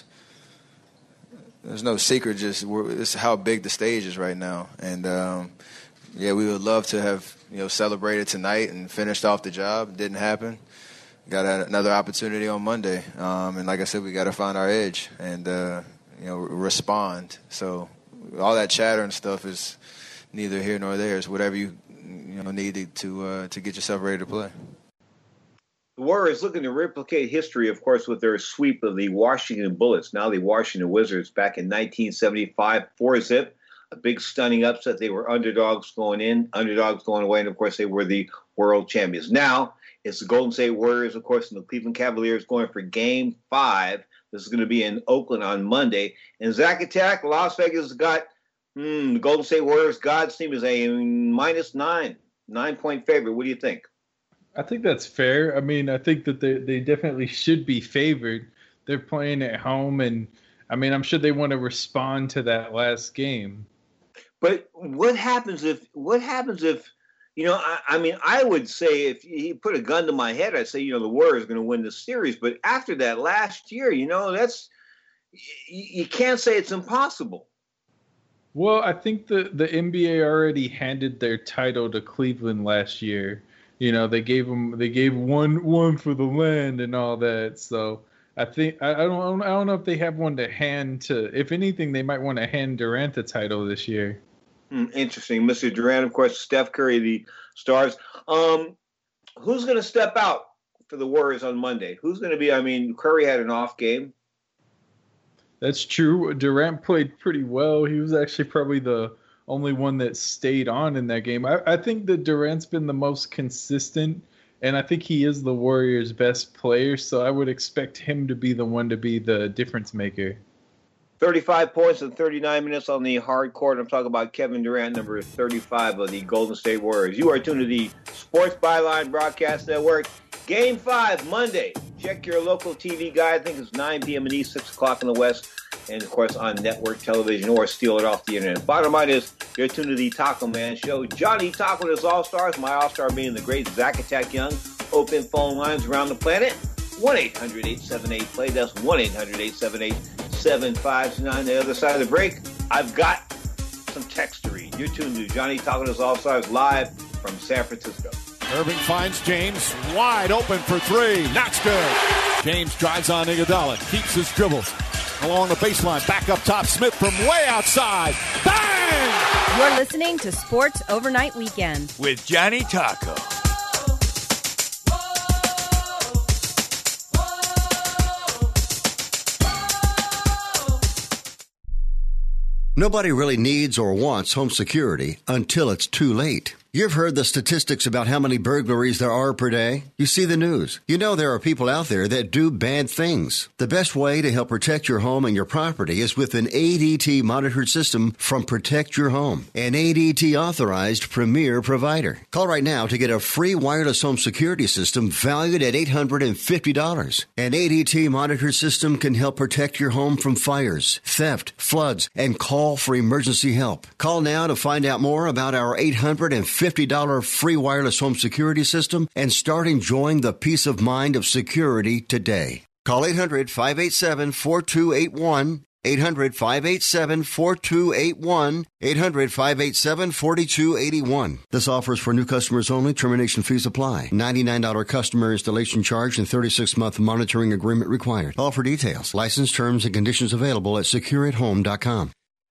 no secret, it's how big the stage is right now. And, we would love to have, celebrated tonight and finished off the job. It didn't happen. Got another opportunity on Monday. And like I said, we got to find our edge and, respond. So all that chatter and stuff is neither here nor there. It's whatever you need to get yourself ready to play. The Warriors looking to replicate history, of course, with their sweep of the Washington Bullets, now the Washington Wizards, back in 1975, 4-zip. A big stunning upset. They were underdogs going in, underdogs going away, and of course they were the world champions. Now it's the Golden State Warriors, of course, and the Cleveland Cavaliers going for Game 5. This is going to be in Oakland on Monday. And Zach Attack, Las Vegas got the Golden State Warriors. God's team is a -9, 9-point favorite. What do you think? I think that's fair. I mean, I think that they definitely should be favored. They're playing at home, and I mean, I'm sure they want to respond to that last game. But what happens if I would say if he put a gun to my head, I'd say, the Warriors are going to win the series. But after that last year, you can't say it's impossible. Well, I think the NBA already handed their title to Cleveland last year. You know, they gave one for the land and all that. So I think I don't know if they have one to hand to. If anything, they might want to hand Durant the title this year. Interesting, Mr. Durant, of course, Steph Curry, the stars. Who's going to step out for the Warriors on Monday? Who's going to be? I mean, Curry had an off game. That's true. Durant played pretty well. He was actually probably the only one that stayed on in that game. I think that Durant's been the most consistent, and I think he is the Warriors' best player, so I would expect him to be the one to be the difference maker. 35 points in 39 minutes on the hard court. I'm talking about Kevin Durant, number 35 of the Golden State Warriors. You are tuned to the Sports Byline Broadcast Network. Game 5, Monday. Check your local TV guide. I think it's 9 p.m. in the East, 6 o'clock in the West, and, of course, on network television or steal it off the internet. Bottom line is, you're tuned to the Taco Man Show. Johnny Taco and his All-Stars, my All-Star being the great Zach Attack Young. Open phone lines around the planet. 1-800-878-PLAY. That's 1-800-878-7529. The other side of the break, I've got some text to read. You're tuned to Johnny Taco and his All-Stars live from San Francisco. Irving finds James wide open for three. That's good. James drives on Iguodala. Keeps his dribbles. Along the baseline. Back up top. Smith from way outside. Bang! You're listening to Sports Overnight Weekend with Johnny Taco. Nobody really needs or wants home security until it's too late. You've heard the statistics about how many burglaries there are per day. You see the news. You know there are people out there that do bad things. The best way to help protect your home and your property is with an ADT monitored system from Protect Your Home, an ADT authorized premier provider. Call right now to get a free wireless home security system valued at $850. An ADT monitored system can help protect your home from fires, theft, floods, and call for emergency help. Call now to find out more about our $850 free wireless home security system and start enjoying the peace of mind of security today. Call 800-587-4281, 800-587-4281, 800-587-4281. This offer is for new customers only. Termination fees apply. $99 customer installation charge and 36-month monitoring agreement required. All for details. License terms and conditions available at secureathome.com.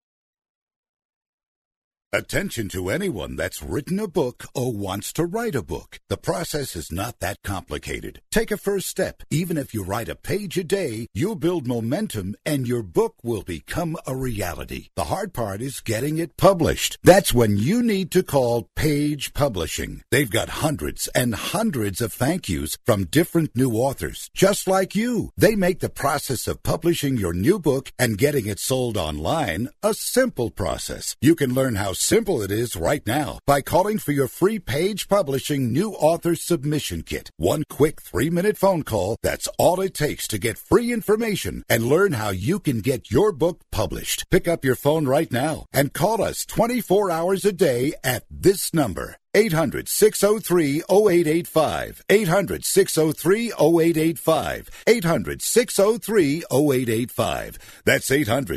Attention to anyone that's written a book or wants to write a book. The process is not that complicated. Take a first step. Even if you write a page a day, you'll build momentum and your book will become a reality. The hard part is getting it published. That's when you need to call Page Publishing. They've got hundreds and hundreds of thank yous from different new authors, just like you. They make the process of publishing your new book and getting it sold online a simple process. You can learn how simple it is right now by calling for your free Page Publishing new author submission kit. One quick 3-minute phone call, that's all it takes to get free information and learn how you can get your book published. Pick up your phone right now and call us 24 hours a day at this number. 800-603-0885. 800-603-0885. 800-603-0885. That's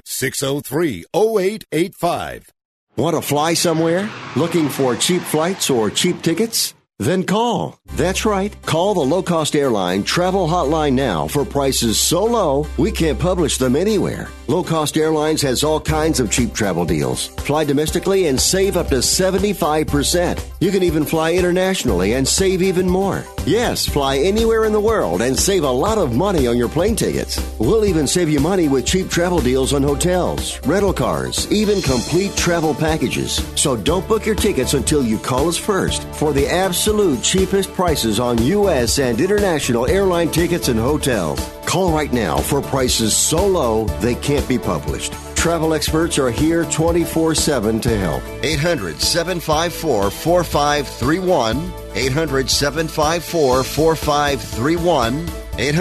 800-603-0885. Want to fly somewhere? Looking for cheap flights or cheap tickets? Then call. That's right. Call the low-cost airline travel hotline now for prices so low we can't publish them anywhere. Low Cost Airlines has all kinds of cheap travel deals. Fly domestically and save up to 75%. You can even fly internationally and save even more. Yes, fly anywhere in the world and save a lot of money on your plane tickets. We'll even save you money with cheap travel deals on hotels, rental cars, even complete travel packages. So don't book your tickets until you call us first for the absolute cheapest prices on U.S. and international airline tickets and hotels. Call right now for prices so low they can't be published. Travel experts are here 24/7 to help. 800-754-4531. 800-754-4531.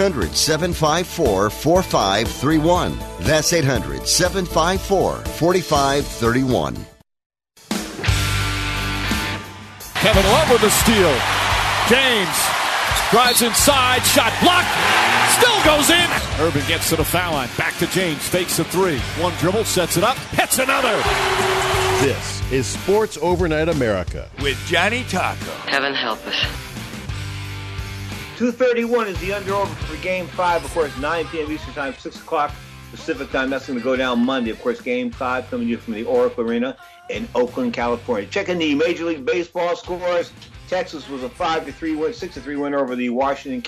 800-754-4531. That's 800-754-4531. Kevin Love with the steal. James drives inside, shot blocked, still goes in. Irving gets to the foul line, back to James, fakes a three. One dribble, sets it up, hits another. This is Sports Overnight America with Johnny Taco. Heaven help us. 2:31 is the under-over for Game 5. Of course, 9 p.m. Eastern Time, 6 o'clock Pacific Time. That's going to go down Monday. Of course, Game 5 coming to you from the Oracle Arena in Oakland, California. Checking the Major League Baseball scores. Texas was a 5-3 win, 6-3 win over the Washington.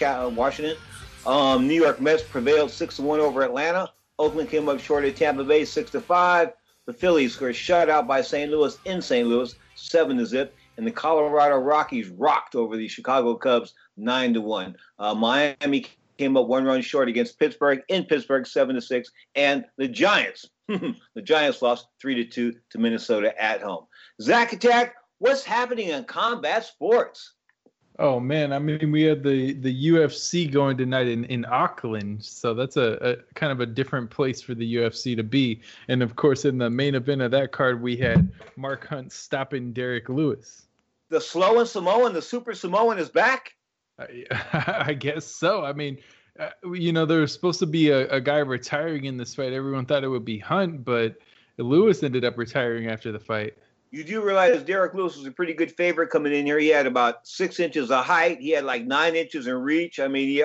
New York Mets prevailed 6-1 over Atlanta. Oakland came up short at Tampa Bay 6-5. The Phillies were shut out by St. Louis in St. Louis 7-0. And the Colorado Rockies rocked over the Chicago Cubs 9-1. Miami came up 1 run short against Pittsburgh in Pittsburgh 7-6. And the Giants, lost 3-2 to Minnesota at home. Zach Attack, what's happening in combat sports? Oh man, I mean, we had the UFC going tonight in Auckland, so that's a kind of a different place for the UFC to be. And of course, in the main event of that card, we had Mark Hunt stopping Derek Lewis. The slow and Samoan, the Super Samoan, is back? I guess so. I mean, there was supposed to be a guy retiring in this fight. Everyone thought it would be Hunt, but Lewis ended up retiring after the fight. You do realize Derek Lewis was a pretty good favorite coming in here. He had about 6 inches of height. He had like 9 inches in reach. He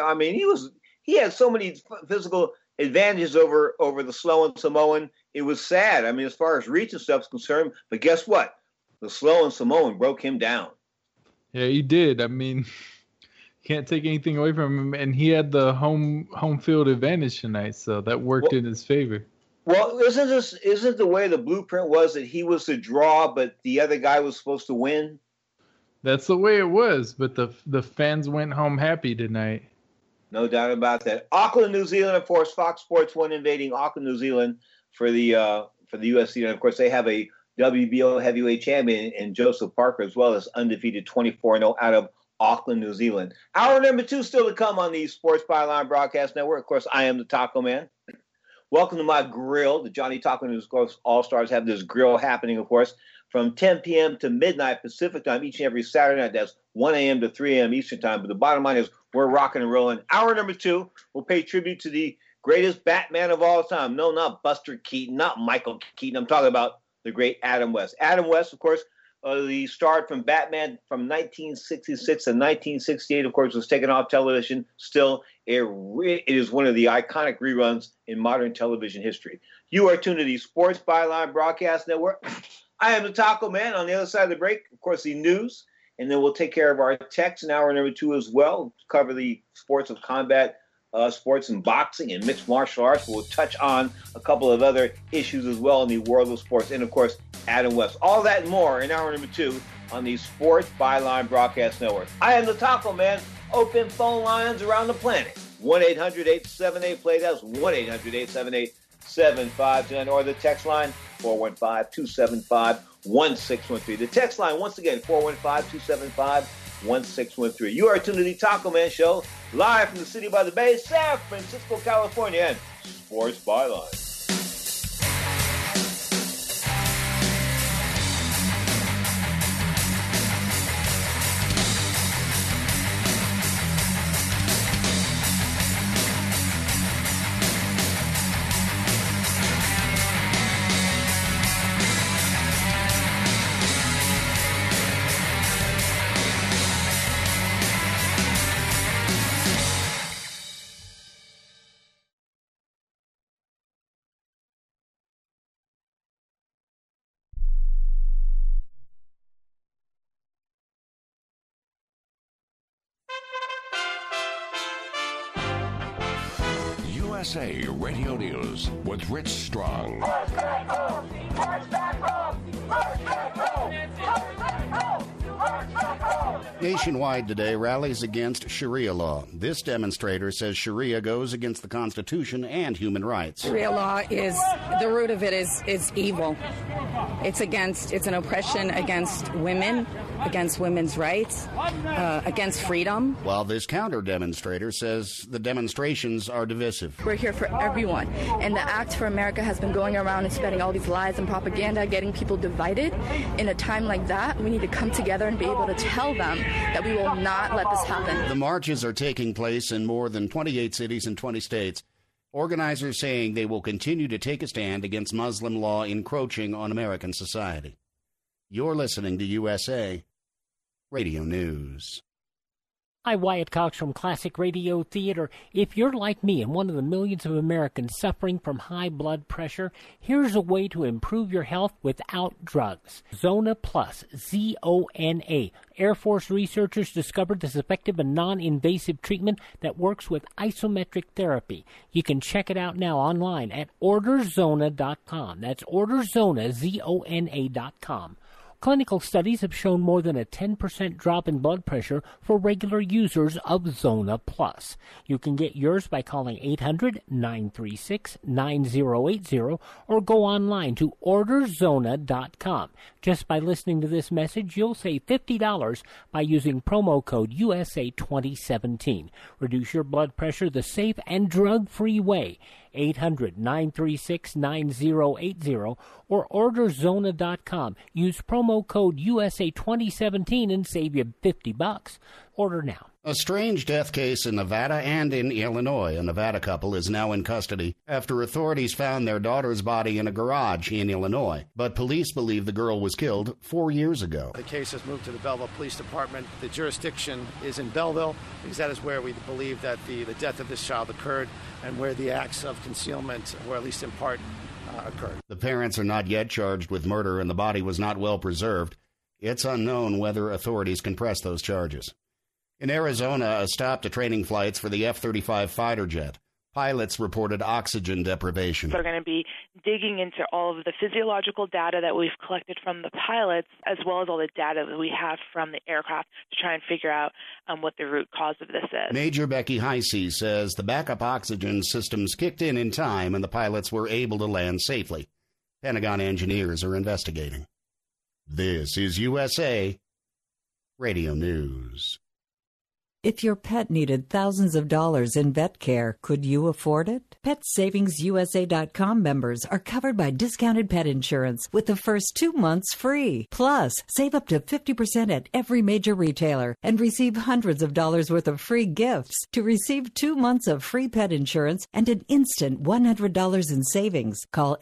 had so many physical advantages over the slow and Samoan. It was sad. I mean, as far as reach and stuff is concerned. But guess what? The slow and Samoan broke him down. Yeah, he did. I mean, can't take anything away from him, and he had the home field advantage tonight, so that worked in his favor. Well, isn't the way the blueprint was that he was to draw, but the other guy was supposed to win? That's the way it was, but the fans went home happy tonight. No doubt about that. Auckland, New Zealand, of course, Fox Sports 1 invading Auckland, New Zealand for the UFC, and of course they have a WBO heavyweight champion in Joseph Parker, as well as undefeated 24-0 out of Auckland, New Zealand. Hour number 2 still to come on the Sports Byline Broadcast Network. Of course, I am the Taco Man. Welcome to my grill. The Johnny Taco News All-Stars have this grill happening, of course, from 10 p.m. to midnight Pacific Time each and every Saturday night. That's 1 a.m. to 3 a.m. Eastern Time. But the bottom line is we're rocking and rolling. Hour number 2, we'll pay tribute to the greatest Batman of all time. No, not Buster Keaton, not Michael Keaton. I'm talking about the great Adam West. Adam West, of course, the star from Batman from 1966 to 1968, of course, was taken off television. Still, it is one of the iconic reruns in modern television history. You are tuned to the Sports Byline Broadcast Network. I am the Taco Man. On the other side of the break, of course, the news, and then we'll take care of our text in hour number 2 as well. Cover the sports of combat sports and boxing and mixed martial arts. We'll touch on a couple of other issues as well in the world of sports. And, of course, Adam West. All that and more in hour number 2 on the Sports Byline Broadcast Network. I am the Taco Man. Open phone lines around the planet. 1-800-878-PLAY. That's 1-800-878-7529. Or the text line, 415-275-1613. The text line, once again, 415-275-1613. You are tuned to the Taco Man Show, live from the city by the bay, San Francisco, California, and Sports Byline. USA Radio News with Rich Strong. Nationwide today, rallies against Sharia law. This demonstrator says Sharia goes against the Constitution and human rights. Sharia law is, the root of it is evil. It's an oppression against women, against women's rights, against freedom. While this counter-demonstrator says the demonstrations are divisive. We're here for everyone, and the Act for America has been going around and spreading all these lies and propaganda, getting people divided. In a time like that, we need to come together and be able to tell them that we will not let this happen. The marches are taking place in more than 28 cities and 20 states. Organizers saying they will continue to take a stand against Muslim law encroaching on American society. You're listening to USA Radio News. Hi, Wyatt Cox from Classic Radio Theater. If you're like me and one of the millions of Americans suffering from high blood pressure, here's a way to improve your health without drugs. Zona Plus, Z-O-N-A. Air Force researchers discovered this effective and non-invasive treatment that works with isometric therapy. You can check it out now online at orderzona.com. That's orderzona, Z-O-N-A.com. Clinical studies have shown more than a 10% drop in blood pressure for regular users of Zona Plus. You can get yours by calling 800-936-9080 or go online to orderzona.com. Just by listening to this message, you'll save $50 by using promo code USA2017. Reduce your blood pressure the safe and drug-free way. 800-936-9080 or orderzona.com. Use promo code USA2017 and save you $50. Order now. A strange death case in Nevada and in Illinois. A Nevada couple is now in custody after authorities found their daughter's body in a garage in Illinois. But police believe the girl was killed 4 years ago. The case has moved to the Belleville Police Department. The jurisdiction is in Belleville because that is where we believe that the death of this child occurred and where the acts of concealment, or at least in part, occurred. The parents are not yet charged with murder and the body was not well preserved. It's unknown whether authorities can press those charges. In Arizona, a stop to training flights for the F-35 fighter jet. Pilots reported oxygen deprivation. They're going to be digging into all of the physiological data that we've collected from the pilots, as well as all the data that we have from the aircraft to try and figure out what the root cause of this is. Major Becky Heisey says the backup oxygen systems kicked in time and the pilots were able to land safely. Pentagon engineers are investigating. This is USA Radio News. If your pet needed thousands of dollars in vet care, could you afford it? PetSavingsUSA.com members are covered by discounted pet insurance with the first 2 months free. Plus, save up to 50% at every major retailer and receive hundreds of dollars worth of free gifts. To receive 2 months of free pet insurance and an instant $100 in savings, call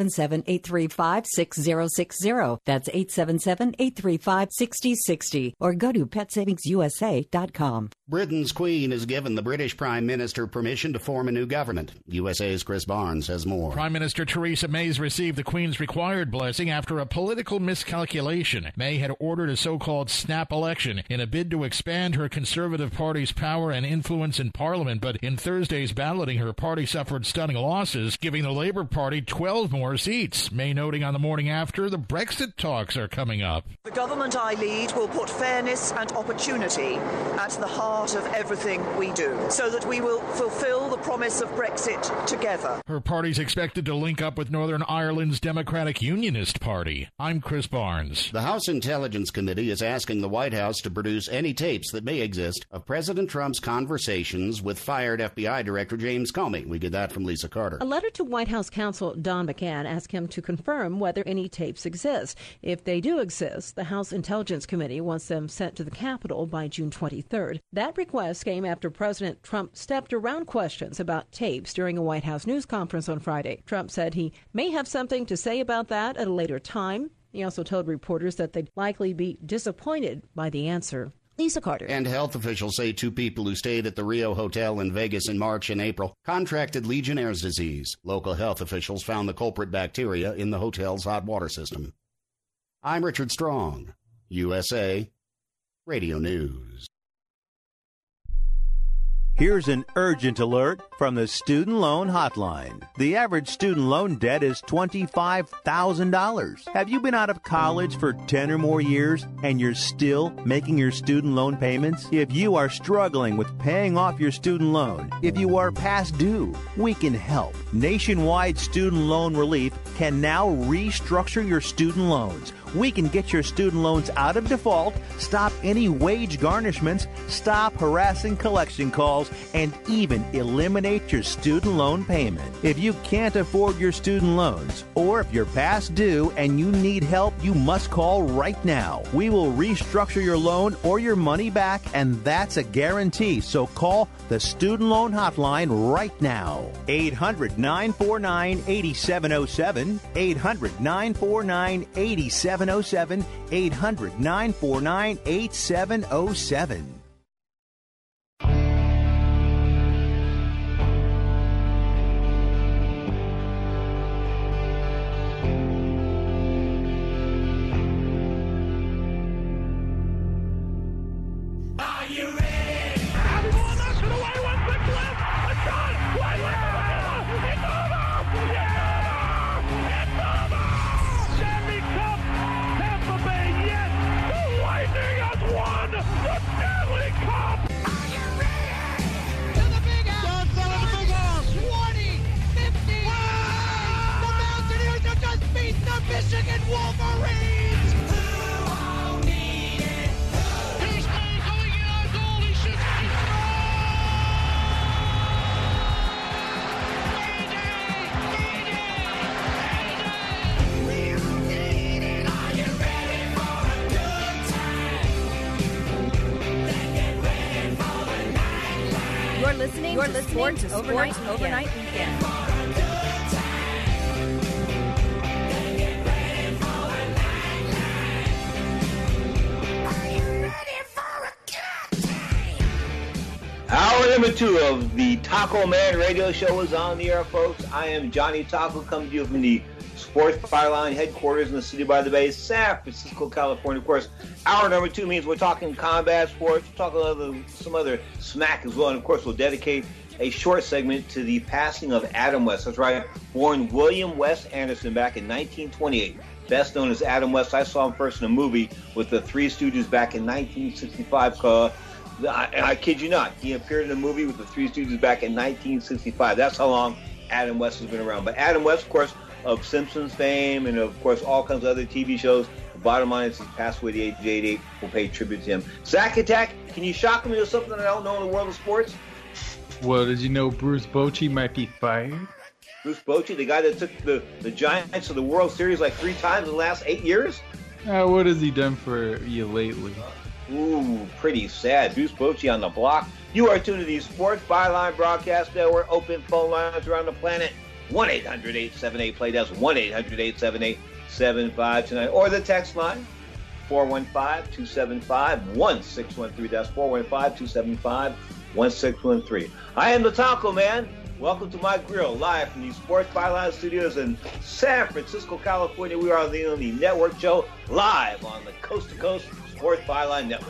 877-835-6060. That's 877-835-6060. Or go to PetSavingsUSA.com. Britain's Queen has given the British Prime Minister permission to form a new government. USA's Chris Barnes has more. Prime Minister Theresa May's received the Queen's required blessing after a political miscalculation. May had ordered a so-called snap election in a bid to expand her Conservative Party's power and influence in Parliament, but in Thursday's balloting, her party suffered stunning losses, giving the Labour Party 12 more seats. May noting on the morning after, the Brexit talks are coming up. The government I lead will put fairness and opportunity at the heart of everything we do, so that we will fulfil the promise of Brexit together. Her party's expected to link up with Northern Ireland's Democratic Unionist Party. I'm Chris Barnes. The House Intelligence Committee is asking the White House to produce any tapes that may exist of President Trump's conversations with fired FBI Director James Comey. We get that from Lisa Carter. A letter to White House counsel Don McCann asked him to confirm whether any tapes exist. If they do exist, the House Intelligence Committee wants them sent to the Capitol by June 23rd. That request came after President Trump stepped around questions about tapes during a White House news conference on Friday. Trump said he may have something to say about that at a later time. He also told reporters that they'd likely be disappointed by the answer. Lisa Carter. And health officials say 2 people who stayed at the Rio Hotel in Vegas in March and April contracted Legionnaire's disease. Local health officials found the culprit bacteria in the hotel's hot water system. I'm Richard Strong, USA Radio News. Here's an urgent alert from the Student Loan Hotline. The average student loan debt is $25,000. Have you been out of college for 10 or more years and you're still making your student loan payments? If you are struggling with paying off your student loan, if you are past due, we can help. Nationwide Student Loan Relief can now restructure your student loans. We can get your student loans out of default, stop any wage garnishments, stop harassing collection calls, and even eliminate your student loan payment. If you can't afford your student loans, or if you're past due and you need help you must call right now. We will restructure your loan or your money back, and that's a guarantee. So call the Student Loan Hotline right now. 800-949-8707. 800-949-8707. 800-949-8707. Michigan Wolverines! Who all need it? Here's Cole going in on goal. He shoots. He scores! We all need it. Are you ready for a good time? Then get ready for the nightlife. You're listening to Sports Overnight Weekend. Hour number 2 of the Taco Man radio show is on the air, folks. I am Johnny Taco, coming to you from the Sports Byline headquarters in the City by the Bay, San Francisco, California. Of course, hour number 2 means we're talking combat sports, we're talking some other smack as well, and of course we'll dedicate a short segment to the passing of Adam West. That's right, born William West Anderson back in 1928. Best known as Adam West. I saw him first in a movie with the Three Stooges back in 1965 I kid you not. He appeared in a movie with the Three Stooges back in 1965. That's how long Adam West has been around. But Adam West, of course, of Simpsons fame and, of course, all kinds of other TV shows. The bottom line is he's passed away at the age of 88. We'll pay tribute to him. Zach Attack, can you shock me with something that I don't know in the world of sports? Well, did you know Bruce Bochy might be fired? Bruce Bochy, the guy that took the Giants to the World Series like 3 times in the last 8 years? What has he done for you lately? Ooh, pretty sad. Bruce Bochy on the block. You are tuned to the Sports Byline Broadcast Network. Open phone lines around the planet. 1-800-878-PLAY. That's 1-800-878-7529. Or the text line, 415-275-1613. That's 415-275-1613. I am the Taco Man. Welcome to my grill, live from the Sports Byline Studios in San Francisco, California. We are the only network show live on the Coast to Coast Sports Byline Network.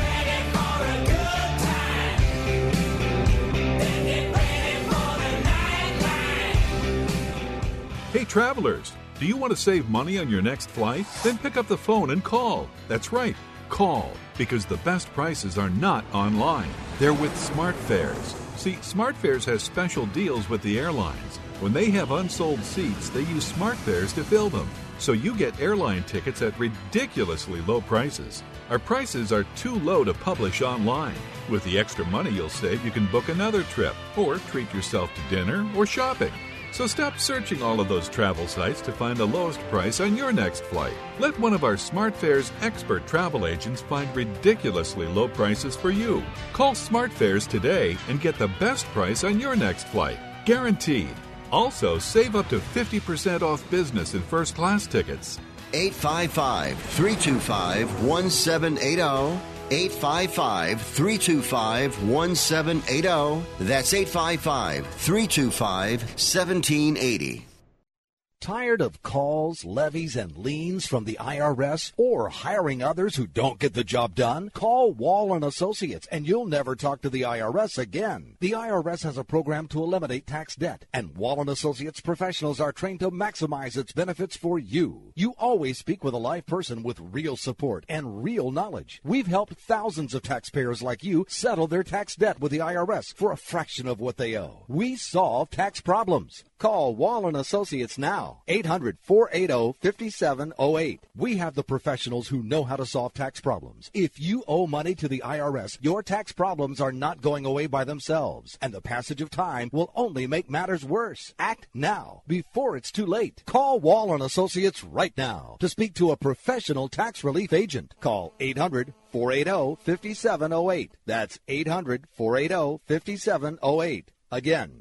Hey travelers, do you want to save money on your next flight? Then pick up the phone and call. That's right, call, because the best prices are not online. They're with SmartFares. See, SmartFares has special deals with the airlines. When they have unsold seats, they use SmartFares to fill them. So you get airline tickets at ridiculously low prices. Our prices are too low to publish online. With the extra money you'll save, you can book another trip or treat yourself to dinner or shopping. So stop searching all of those travel sites to find the lowest price on your next flight. Let one of our SmartFares expert travel agents find ridiculously low prices for you. Call SmartFares today and get the best price on your next flight. Guaranteed. Also, save up to 50% off business and first class tickets. 855-325-1780. 855-325-1780. That's 855-325-1780. Tired of calls, levies, and liens from the IRS or hiring others who don't get the job done? Call Wall & Associates and you'll never talk to the IRS again. The IRS has a program to eliminate tax debt, and Wall & Associates professionals are trained to maximize its benefits for you. You always speak with a live person with real support and real knowledge. We've helped thousands of taxpayers like you settle their tax debt with the IRS for a fraction of what they owe. We solve tax problems. Call Wall & Associates now, 800-480-5708. We have the professionals who know how to solve tax problems. If you owe money to the IRS, your tax problems are not going away by themselves, and the passage of time will only make matters worse. Act now, before it's too late. Call Wall & Associates right now to speak to a professional tax relief agent. Call 800-480-5708. That's 800-480-5708. Again,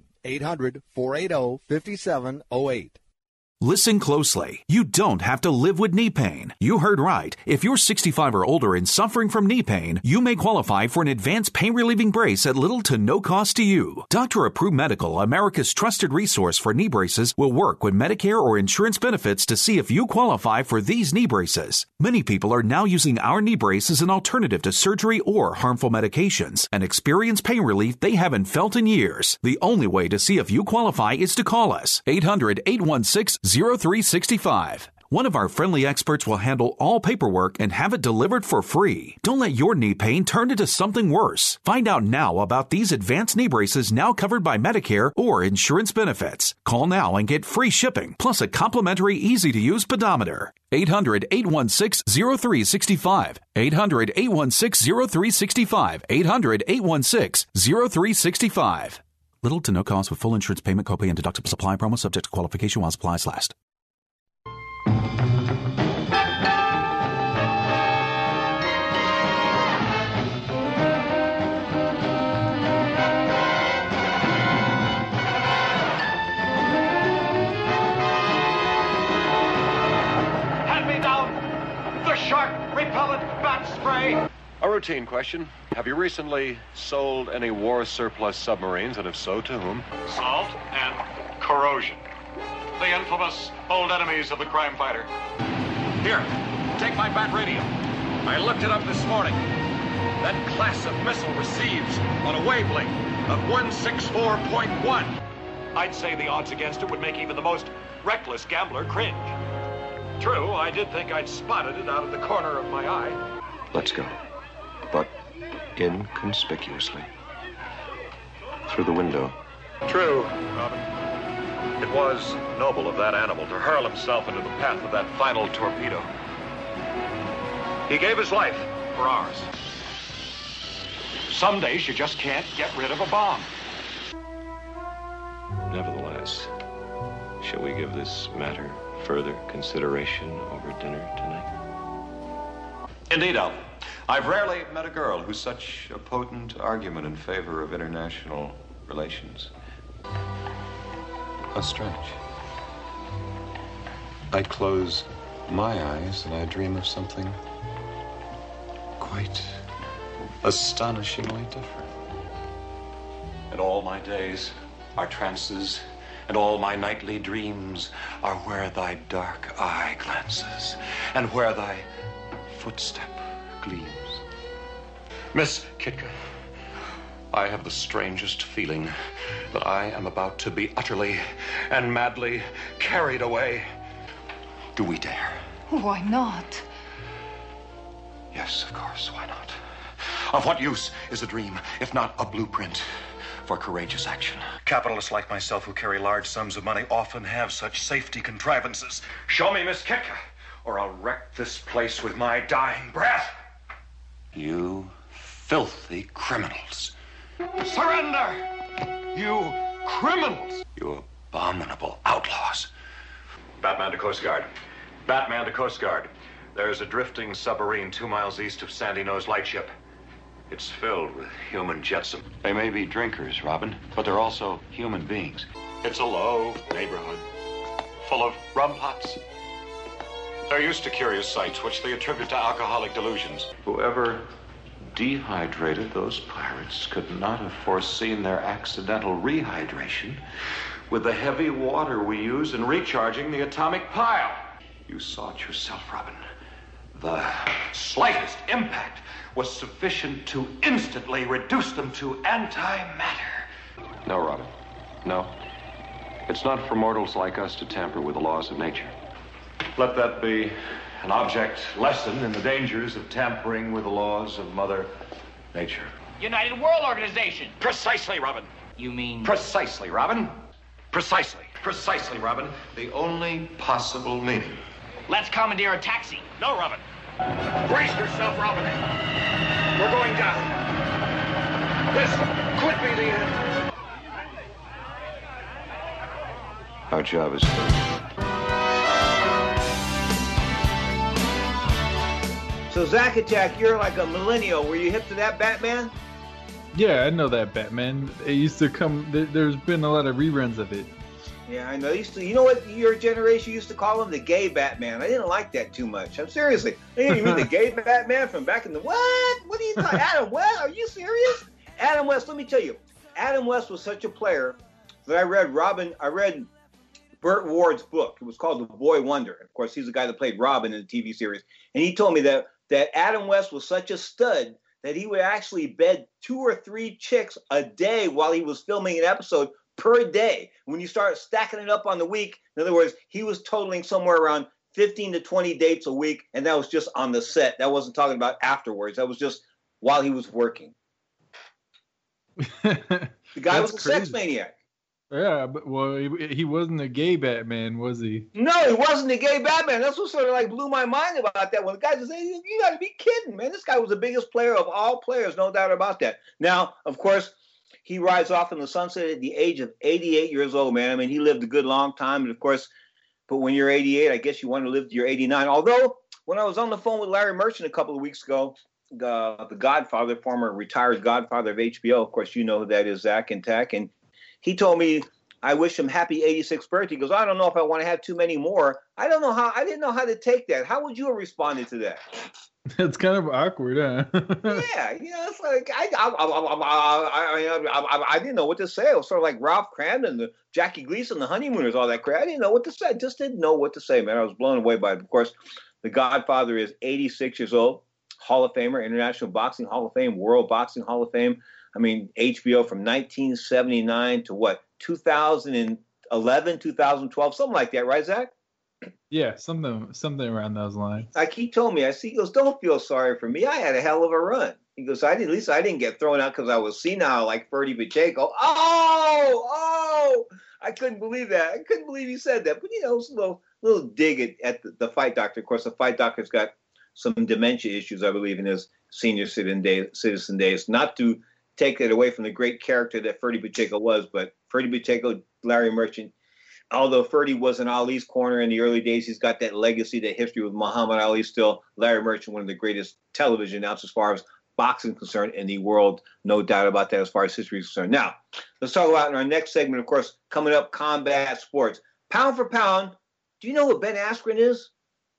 800-480-5708. Listen closely. You don't have to live with knee pain. You heard right. If you're 65 or older and suffering from knee pain, you may qualify for an advanced pain-relieving brace at little to no cost to you. Dr. Approved Medical, America's trusted resource for knee braces, will work with Medicare or insurance benefits to see if you qualify for these knee braces. Many people are now using our knee brace as an alternative to surgery or harmful medications and experience pain relief they haven't felt in years. The only way to see if you qualify is to call us. 800-816-0365. One of our friendly experts will handle all paperwork and have it delivered for free. Don't let your knee pain turn into something worse. Find out now about these advanced knee braces now covered by Medicare or insurance benefits. Call now and get free shipping, plus a complimentary easy-to-use pedometer. 800-816-0365. 800-816-0365. 800-816-0365. Little to no cost with full insurance payment, copay, and deductible supply promo subject to qualification while supplies last. Hand me down the shark repellent bat spray. A routine question. Have you recently sold any war surplus submarines, and if so, to whom? Salt and corrosion. The infamous old enemies of the crime fighter. Here, take my bat radio. I looked it up this morning. That class of missile receives on a wavelength of 164.1. I'd say the odds against it would make even the most reckless gambler cringe. True, I did think I'd spotted it out of the corner of my eye. Let's go. But inconspicuously. Through the window. True, Robin. It was noble of that animal to hurl himself into the path of that final torpedo. He gave his life for ours. Some days you just can't get rid of a bomb. Nevertheless, shall we give this matter further consideration over dinner tonight? Indeed, Alvin. I've rarely met a girl who's such a potent argument in favor of international relations. How strange. I close my eyes and I dream of something quite astonishingly different. And all my days are trances, and all my nightly dreams are where thy dark eye glances, and where thy footstep gleams. Miss Kitka, I have the strangest feeling that I am about to be utterly and madly carried away. Do we dare? Why not? Yes, of course, why not? Of what use is a dream, if not a blueprint for courageous action? Capitalists like myself who carry large sums of money often have such safety contrivances. Show me Miss Kitka, or I'll wreck this place with my dying breath. You filthy criminals. Surrender! You criminals! You abominable outlaws. Batman to Coast Guard. Batman to Coast Guard. There's a drifting submarine 2 miles east of Sandy Nose Lightship. It's filled with human jetsam. They may be drinkers, Robin, but they're also human beings. It's a low neighborhood, full of rum pots. They're used to curious sights, which they attribute to alcoholic delusions. Whoever dehydrated those pirates could not have foreseen their accidental rehydration With the heavy water we use in recharging the atomic pile. You saw it yourself, Robin. The slightest impact was sufficient to instantly reduce them to antimatter. No, Robin. No. It's not for mortals like us to tamper with the laws of nature. Let that be an object lesson in the dangers of tampering with the laws of Mother Nature. United World Organization. Precisely, Robin. You mean? Precisely, Robin. Precisely. Precisely, Robin. The only possible meaning. Let's commandeer a taxi. No, Robin. Brace yourself, Robin. We're going down. This could be the end. Our job is done. So, Zack Attack, you're like a millennial. Were you hip to that Batman? Yeah, I know that Batman. It used to come. There's been a lot of reruns of it. Yeah, I know. You know what your generation used to call him? The gay Batman. I didn't like that too much. I'm seriously. You mean the gay Batman from back in the what? What are you talking? Adam West? Are you serious? Adam West. Let me tell you, Adam West was such a player that I read Burt Ward's book. It was called The Boy Wonder. Of course, he's the guy that played Robin in the TV series, and he told me that Adam West was such a stud that he would actually bed 2 or 3 chicks a day while he was filming an episode per day. When you start stacking it up on the week, in other words, he was totaling somewhere around 15 to 20 dates a week, and that was just on the set. That wasn't talking about afterwards. That was just while he was working. The guy was a sex maniac. Yeah, but he wasn't a gay Batman, was he? No, he wasn't a gay Batman. That's what sort of like blew my mind about that. When the guy just said, "You got to be kidding, man! This guy was the biggest player of all players, no doubt about that." Now, of course, he rides off in the sunset at the age of 88 years old, man. I mean, he lived a good long time, and of course, but when you're 88, I guess you want to live to your 89. Although, when I was on the phone with Larry Merchant a couple of weeks ago, the Godfather, former retired Godfather of HBO, of course, you know who that is, Zack and Tack, and he told me, I wish him happy 86th birthday. He goes, I don't know if I want to have too many more. I didn't know how to take that. How would you have responded to that? It's kind of awkward, huh? Yeah, it's like I didn't know what to say. It was sort of like Ralph Cramden, the Jackie Gleason, the Honeymooners, all that crap. I didn't know what to say. I just didn't know what to say, man. I was blown away by it. Of course, the Godfather is 86 years old, Hall of Famer, International Boxing Hall of Fame, World Boxing Hall of Fame. I mean, HBO from 1979 to what? 2011, 2012, something like that, right, Zach? Yeah, something around those lines. Like he told me, he goes, don't feel sorry for me. I had a hell of a run. He goes, at least I didn't get thrown out because I was senile like Ferdy Pacheco. Oh, I couldn't believe that. I couldn't believe he said that. But, it was a little dig at the fight doctor. Of course, the fight doctor's got some dementia issues, I believe, in his senior citizen days. Not to take it away from the great character that Ferdy Pacheco was, but Ferdy Pacheco, Larry Merchant, although Ferdy was in Ali's corner in the early days, he's got that legacy, that history with Muhammad Ali still. Larry Merchant, one of the greatest television announcers as far as boxing concerned in the world, no doubt about that as far as history is concerned. Now, let's talk about in our next segment, of course, coming up, combat sports. Pound for pound, do you know what Ben Askren is?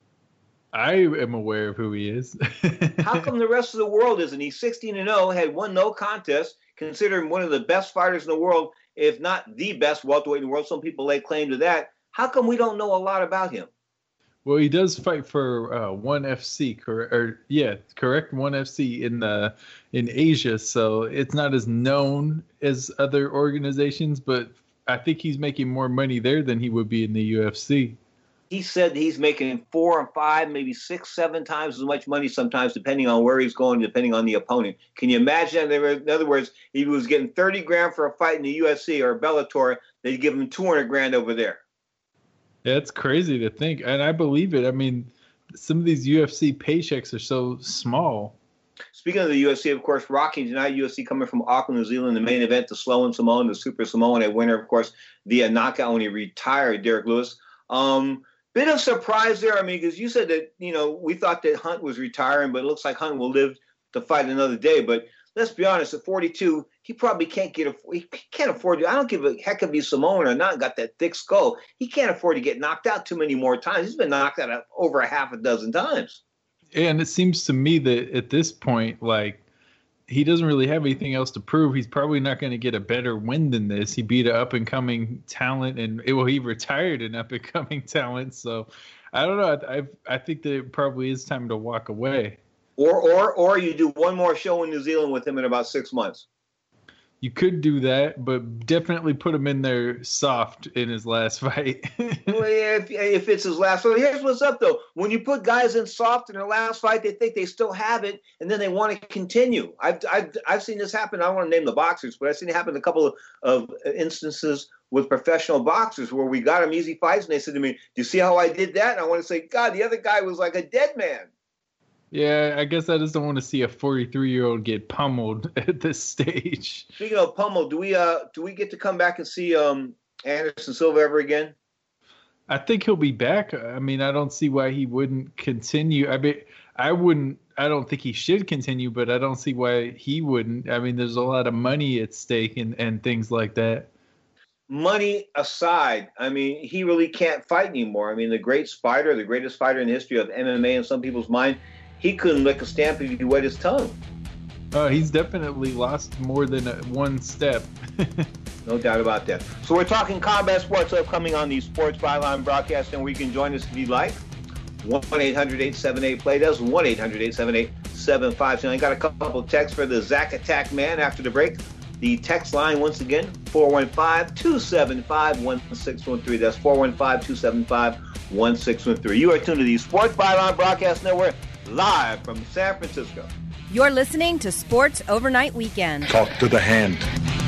I am aware of who he is. How come the rest of the world isn't? He's 16-0, had won no contest, considered one of the best fighters in the world, if not the best welterweight in the world. Some people lay claim to that. How come we don't know a lot about him? Well, he does fight for ONE FC, correct? ONE FC in Asia, so it's not as known as other organizations, but I think he's making more money there than he would be in the UFC. He said he's making 4 or 5, maybe 6, 7 times as much money sometimes, depending on where he's going, depending on the opponent. Can you imagine? In other words, if he was getting 30 grand for a fight in the UFC or Bellator, they'd give him 200 grand over there. Yeah, it's crazy to think, and I believe it. I mean, some of these UFC paychecks are so small. Speaking of the UFC, of course, Rocky tonight, UFC coming from Auckland, New Zealand, the main event, the Sloan Samoan, the Super Samoan, a winner, of course, via knockout when he retired, Derek Lewis. Bit of surprise there. I mean, because you said that, we thought that Hunt was retiring, but it looks like Hunt will live to fight another day. But let's be honest, at 42, he probably can't he can't afford to. I don't give a heck if he's Samoan or not, got that thick skull. He can't afford to get knocked out too many more times. He's been knocked out over a half a dozen times. And it seems to me that at this point, like, he doesn't really have anything else to prove. He's probably not going to get a better win than this. He beat an up-and-coming talent, and he retired an up-and-coming talent. So I don't know. I think that it probably is time to walk away. Or you do one more show in New Zealand with him in about 6 months. You could do that, but definitely put him in there soft in his last fight. Well, yeah, if it's his last. So here's what's up, though. When you put guys in soft in their last fight, they think they still have it, and then they want to continue. I've seen this happen. I don't want to name the boxers, but I've seen it happen in a couple of instances with professional boxers where we got them easy fights, and they said to me, "Do you see how I did that?" And I want to say, God, the other guy was like a dead man. Yeah, I guess I just don't want to see a 43-year-old get pummeled at this stage. Speaking of pummel, do we get to come back and see Anderson Silva ever again? I think he'll be back. I mean, I don't see why he wouldn't continue. I mean, I don't think he should continue, but I don't see why he wouldn't. I mean, there's a lot of money at stake and things like that. Money aside, I mean, he really can't fight anymore. I mean, the greatest fighter in the history of MMA in some people's mind, he couldn't lick a stamp if he wet his tongue. He's definitely lost more than one step. No doubt about that. So we're talking combat sports upcoming on the Sports Byline broadcast, and we can join us if you'd like. 1-800-878-PLAY. That's 1-800-878-7579. I got a couple of texts for the Zack Attack man after the break. The text line, once again, 415-275-1613. That's 415-275-1613. You are tuned to the Sports Byline Broadcast Network, live from San Francisco. You're listening to Sports Overnight Weekend. Talk to the hand.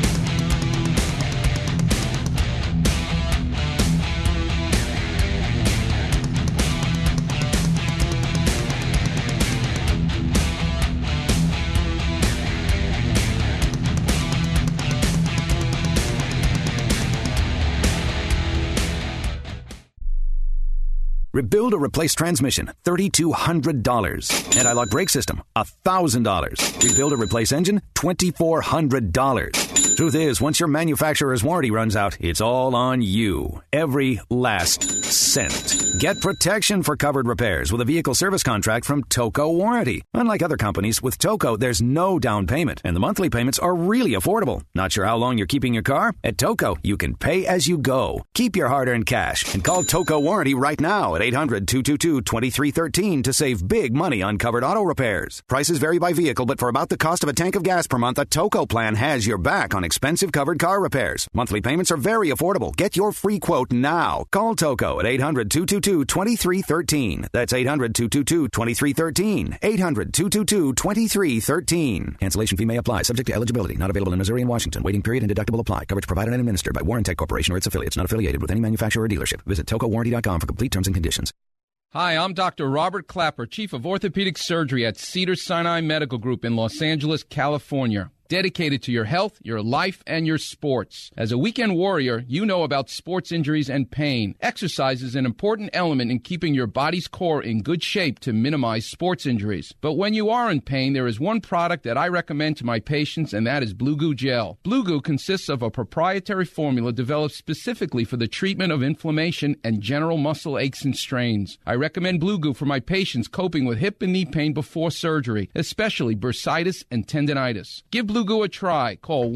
Rebuild or replace transmission, $3,200. Anti-lock brake system, $1,000. Rebuild or replace engine, $2,400. Truth is, once your manufacturer's warranty runs out, it's all on you. Every last cent. Get protection for covered repairs with a vehicle service contract from Toco Warranty. Unlike other companies, with Toco, there's no down payment, and the monthly payments are really affordable. Not sure how long you're keeping your car? At Toco, you can pay as you go. Keep your hard-earned cash and call Toco Warranty right now at 800-222-2313 to save big money on covered auto repairs. Prices vary by vehicle, but for about the cost of a tank of gas per month, a Toco plan has your back on expensive covered car repairs. Monthly payments are very affordable. Get your free quote now. Call Toco at 800-222-2313. That's 800-222-2313. 800-222-2313. Cancellation fee may apply, subject to eligibility. Not available in Missouri and Washington. Waiting period and deductible apply. Coverage provided and administered by Warrantech Corporation or its affiliates. Not affiliated with any manufacturer or dealership. Visit TocoWarranty.com for complete terms and conditions. Hi, I'm Dr. Robert Clapper, Chief of Orthopedic Surgery at Cedars-Sinai Medical Group in Los Angeles, California. Dedicated to your health, your life, and your sports. As a weekend warrior, you know about sports injuries and pain. Exercise is an important element in keeping your body's core in good shape to minimize sports injuries. But when you are in pain, there is one product that I recommend to my patients, and that is Blue Goo Gel. Blue Goo consists of a proprietary formula developed specifically for the treatment of inflammation and general muscle aches and strains. I recommend Blue Goo for my patients coping with hip and knee pain before surgery, especially bursitis and tendinitis. Give Blue Goo a try. Call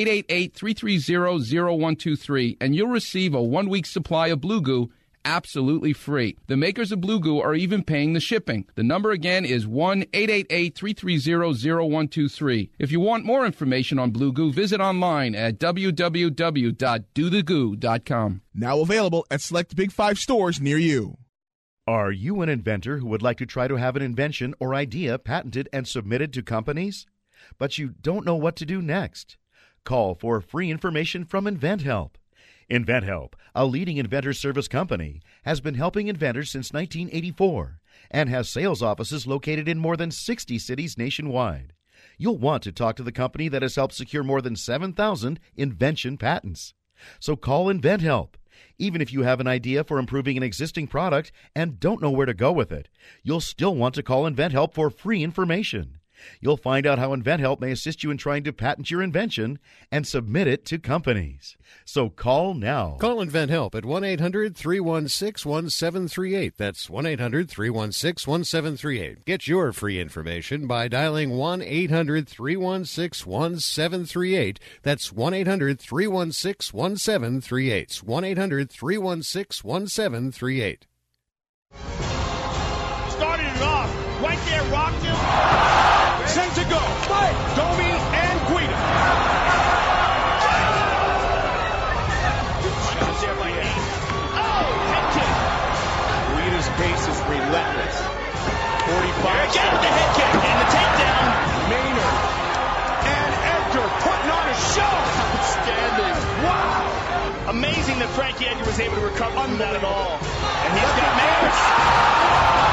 1-888-330-0123 and you'll receive a 1-week supply of Blue Goo absolutely free. The makers of Blue Goo are even paying the shipping. The number again is 1-888-330-0123. If you want more information on Blue Goo, visit online at www.dothegoo.com. Now available at select Big 5 stores near you. Are you an inventor who would like to try to have an invention or idea patented and submitted to companies? But you don't know what to do next? Call for free information from InventHelp. InventHelp, a leading inventor service company, has been helping inventors since 1984 and has sales offices located in more than 60 cities nationwide. You'll want to talk to the company that has helped secure more than 7,000 invention patents. So call InventHelp. Even if you have an idea for improving an existing product and don't know where to go with it, you'll still want to call InventHelp for free information. You'll find out how InventHelp may assist you in trying to patent your invention and submit it to companies. So call now. Call InventHelp at 1-800-316-1738. That's 1-800-316-1738. Get your free information by dialing 1-800-316-1738. That's 1-800-316-1738. 1-800-316-1738. Started it off. Right there, rocked him. Sent to go. Domi and Guida. Shots there by Hayes. Oh, head kick. Guida's pace is relentless. 45. Again, the head kick and the takedown. Maynard and Edgar putting on a show. Outstanding. Wow. amazing that Frankie Edgar was able to recover from that at all. And he's got Mayers.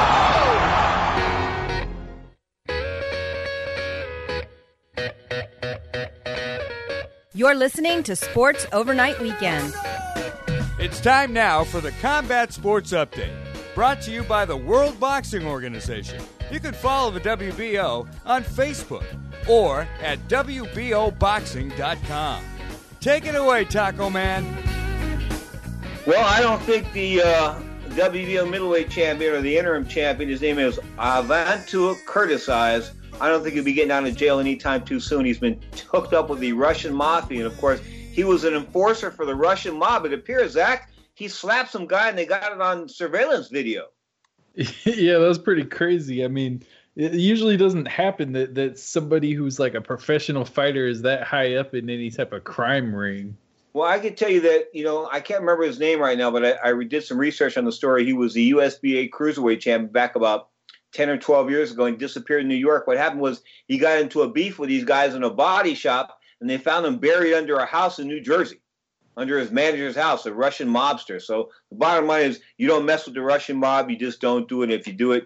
You're listening to Sports Overnight Weekend. It's time now for the Combat Sports Update, brought to you by the World Boxing Organization. You can follow the WBO on Facebook or at WBOboxing.com. Take it away, Taco Man. Well, I don't think the WBO middleweight champion or the interim champion, his name is Avantu Curtisized, I don't think he'll be getting out of jail anytime too soon. He's been hooked up with the Russian mafia, and of course, he was an enforcer for the Russian mob. It appears, Zach, he slapped some guy and they got it on surveillance video. Yeah, that's pretty crazy. I mean, it usually doesn't happen that somebody who's like a professional fighter is that high up in any type of crime ring. Well, I can tell you that, I can't remember his name right now, but I did some research on the story. He was the USBA cruiserweight champion back about 10 or 12 years ago and disappeared in New York. What happened was he got into a beef with these guys in a body shop, and they found him buried under a house in New Jersey, under his manager's house, a Russian mobster. So the bottom line is you don't mess with the Russian mob. You just don't do it. If you do it,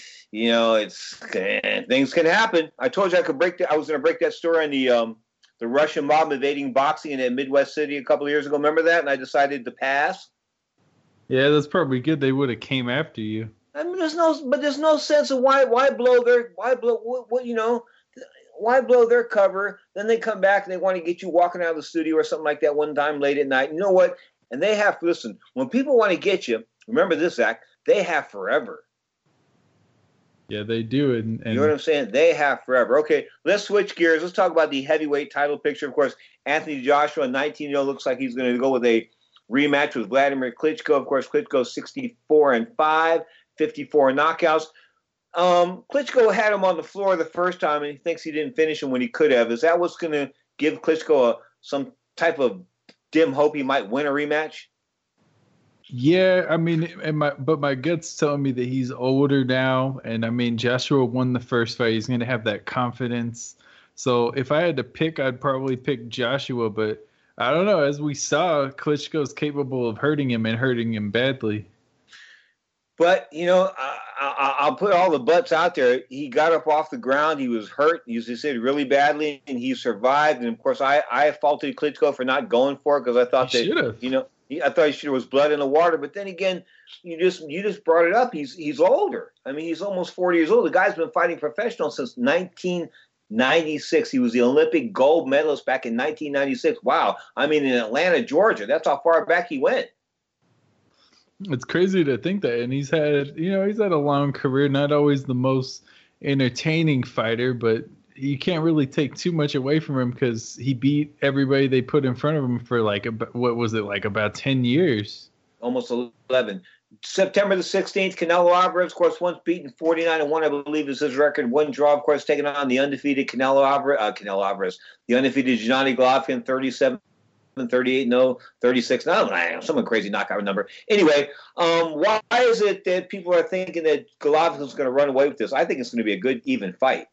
things can happen. I told you I was going to break that story on the Russian mob invading boxing in a Midwest city a couple of years ago. Remember that? And I decided to pass. Yeah, that's probably good. They would have came after you. I mean, there's no sense of why blow their cover. Then they come back and they want to get you walking out of the studio or something like that one time late at night. You know what? And they have to listen. When people want to get you, remember this, Zach, they have forever. Yeah, they do. And you know what I'm saying? They have forever. Okay, let's switch gears. Let's talk about the heavyweight title picture. Of course, Anthony Joshua, 19-0, looks like he's going to go with a rematch with Vladimir Klitschko. Of course, Klitschko 64-5. 54 knockouts. Klitschko had him on the floor the first time, and he thinks he didn't finish him when he could have. Is that what's going to give Klitschko some type of dim hope he might win a rematch? Yeah, I mean, but my gut's telling me that he's older now, and I mean, Joshua won the first fight. He's going to have that confidence. So if I had to pick, I'd probably pick Joshua, but I don't know. As we saw, Klitschko's capable of hurting him and hurting him badly. But, I'll put all the butts out there. He got up off the ground. He was hurt. He was hit really badly, and he survived. And, of course, I faulted Klitschko for not going for it because I thought I thought he should have was blood in the water. But then again, you just brought it up. He's older. I mean, he's almost 40 years old. The guy's been fighting professional since 1996. He was the Olympic gold medalist back in 1996. Wow. I mean, in Atlanta, Georgia. That's how far back he went. It's crazy to think that, and he's had a long career, not always the most entertaining fighter, but you can't really take too much away from him because he beat everybody they put in front of him for about 10 years. Almost 11. September the 16th, Canelo Alvarez, of course, once beaten 49-1, I believe is his record. One draw, of course, taking on the undefeated Canelo Alvarez, the undefeated Gennady Golovkin, 37-38, 36, some crazy knockout number. Anyway, why is it that people are thinking that Golovkin's going to run away with this? I think it's going to be a good, even fight.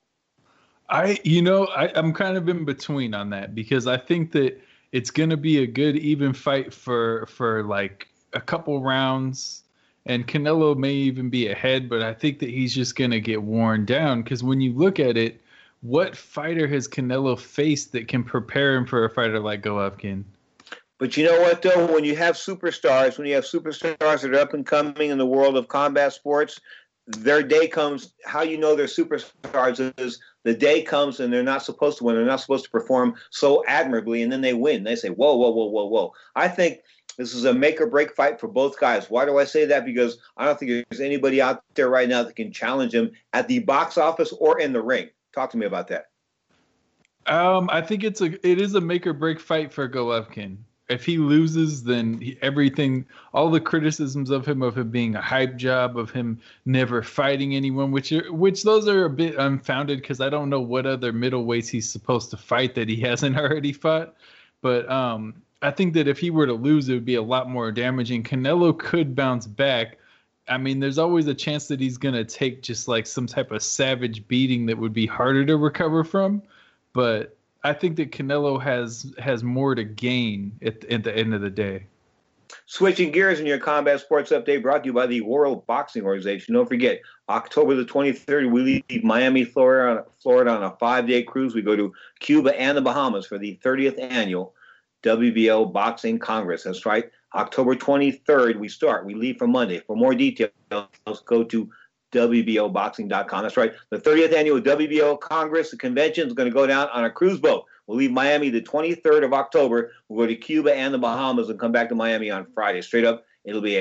I'm kind of in between on that because I think that it's going to be a good, even fight for like a couple rounds, and Canelo may even be ahead, but I think that he's just going to get worn down because when you look at it, what fighter has Canelo faced that can prepare him for a fighter like Golovkin? But you know what, though? When you have superstars that are up and coming in the world of combat sports, their day comes. How you know they're superstars is the day comes and they're not supposed to win. They're not supposed to perform so admirably, and then they win. They say, whoa. I think this is a make-or-break fight for both guys. Why do I say that? Because I don't think there's anybody out there right now that can challenge him at the box office or in the ring. Talk to me about that. I think it is a make-or-break fight for Golovkin. If he loses, then all the criticisms of him being a hype job, of him never fighting anyone, which those are a bit unfounded because I don't know what other middleweights he's supposed to fight that he hasn't already fought. But I think that if he were to lose, it would be a lot more damaging. Canelo could bounce back. I mean, there's always a chance that he's going to take just like some type of savage beating that would be harder to recover from. But I think that Canelo has more to gain at the end of the day. Switching gears in your Combat Sports Update brought to you by the World Boxing Organization. Don't forget, October the 23rd, we leave Miami, Florida on a 5-day cruise. We go to Cuba and the Bahamas for the 30th annual WBO Boxing Congress. That's right. October 23rd, we start. We leave for Monday. For more details, go to WBOboxing.com. That's right. The 30th annual WBO Congress, the convention, is going to go down on a cruise boat. We'll leave Miami the 23rd of October. We'll go to Cuba and the Bahamas and come back to Miami on Friday. Straight up, it'll be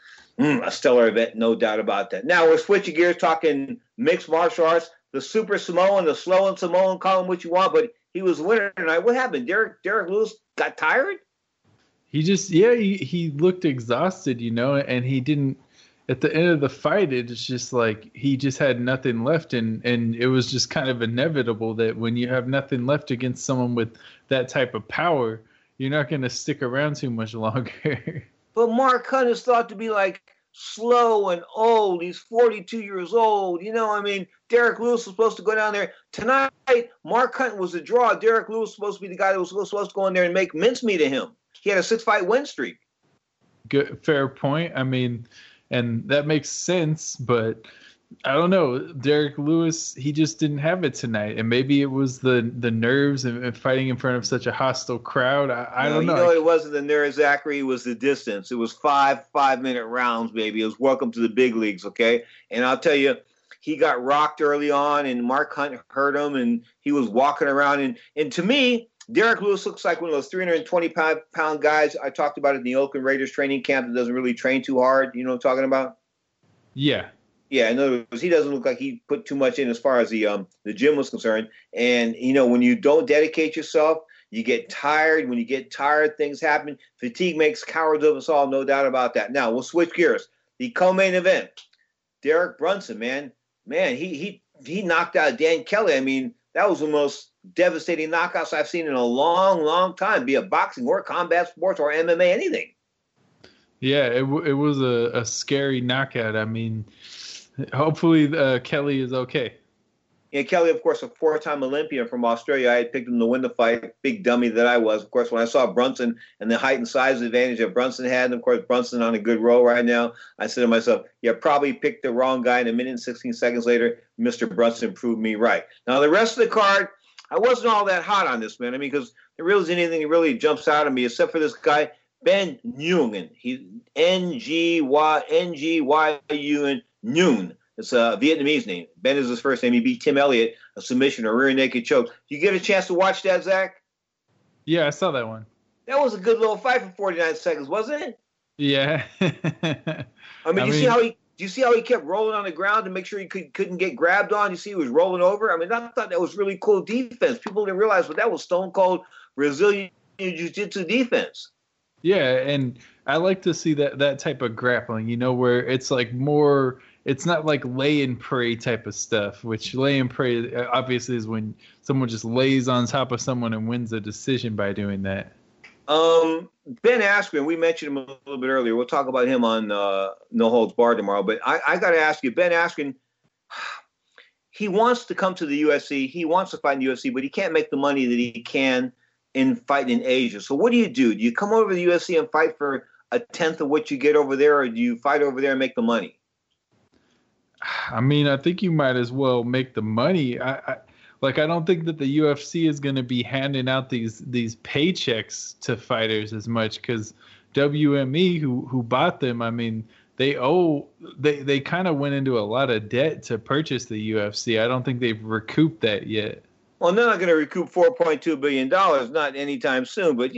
a stellar event, no doubt about that. Now we're switching gears, talking mixed martial arts. The Super Samoan, the Slow and Samoan, call him what you want, but he was winner tonight. What happened? Derek Lewis got tired? He just, he looked exhausted, and he didn't. At the end of the fight, it's just like he just had nothing left, and it was just kind of inevitable that when you have nothing left against someone with that type of power, you're not going to stick around too much longer. But Mark Hunt is thought to be like slow and old. He's 42 years old. Derek Lewis was supposed to go down there. Tonight, Mark Hunt was a draw. Derek Lewis was supposed to be the guy that was supposed to go in there and make mincemeat of him. He had a 6-fight win streak. Good, fair point. And that makes sense, but I don't know. Derek Lewis, he just didn't have it tonight. And maybe it was the nerves and fighting in front of such a hostile crowd. I don't know. It wasn't the nerves, Zachary. It was the distance. It was 5-minute rounds, baby. It was welcome to the big leagues, okay? And I'll tell you, he got rocked early on, and Mark Hunt hurt him, and he was walking around. And to me, Derek Lewis looks like one of those 325-pound guys I talked about in the Oakland Raiders training camp that doesn't really train too hard. You know what I'm talking about? Yeah. Yeah, in other words, he doesn't look like he put too much in as far as the gym was concerned. And, when you don't dedicate yourself, you get tired. When you get tired, things happen. Fatigue makes cowards of us all, no doubt about that. Now, we'll switch gears. The co-main event, Derek Brunson, man, he knocked out Dan Kelly. That was the most devastating knockouts I've seen in a long, long time, be it boxing or combat sports or MMA, anything. Yeah, it was a scary knockout. Hopefully Kelly is okay. Yeah, Kelly, of course, a 4-time Olympian from Australia. I had picked him to win the fight, big dummy that I was. Of course, when I saw Brunson and the height and size advantage that Brunson had, and of course, Brunson on a good roll right now, I said to myself, probably picked the wrong guy. And a minute and 16 seconds later, Mr. Brunson proved me right. Now, the rest of the card, I wasn't all that hot on this, man. Because there really isn't anything that really jumps out at me except for this guy, Ben Nguyen. He's N-G-Y-U-N, Nguyen. It's a Vietnamese name. Ben is his first name. He beat Tim Elliott, a submission, a rear naked choke. You get a chance to watch that, Zach? Yeah, I saw that one. That was a good little fight for 49 seconds, wasn't it? Yeah. You see how he kept rolling on the ground to make sure he couldn't get grabbed on? You see he was rolling over? I thought that was really cool defense. People didn't realize, but that was stone cold Brazilian jiu-jitsu defense. Yeah, and I like to see that type of grappling, where it's like more, it's not like lay and pray type of stuff, which lay and pray obviously is when someone just lays on top of someone and wins a decision by doing that. Ben Askren, we mentioned him a little bit earlier. We'll talk about him on No Holds Barred tomorrow. But I got to ask you, Ben Askren, he wants to come to the UFC. He wants to fight in the UFC, but he can't make the money that he can in fighting in Asia. So what do? Do you come over to the UFC and fight for a tenth of what you get over there, or do you fight over there and make the money? I think you might as well make the money. I don't think that the UFC is going to be handing out these paychecks to fighters as much, because WME, who bought them, they kind of went into a lot of debt to purchase the UFC. I don't think they've recouped that yet. Well, they're not going to recoup $4.2 billion, not anytime soon. But,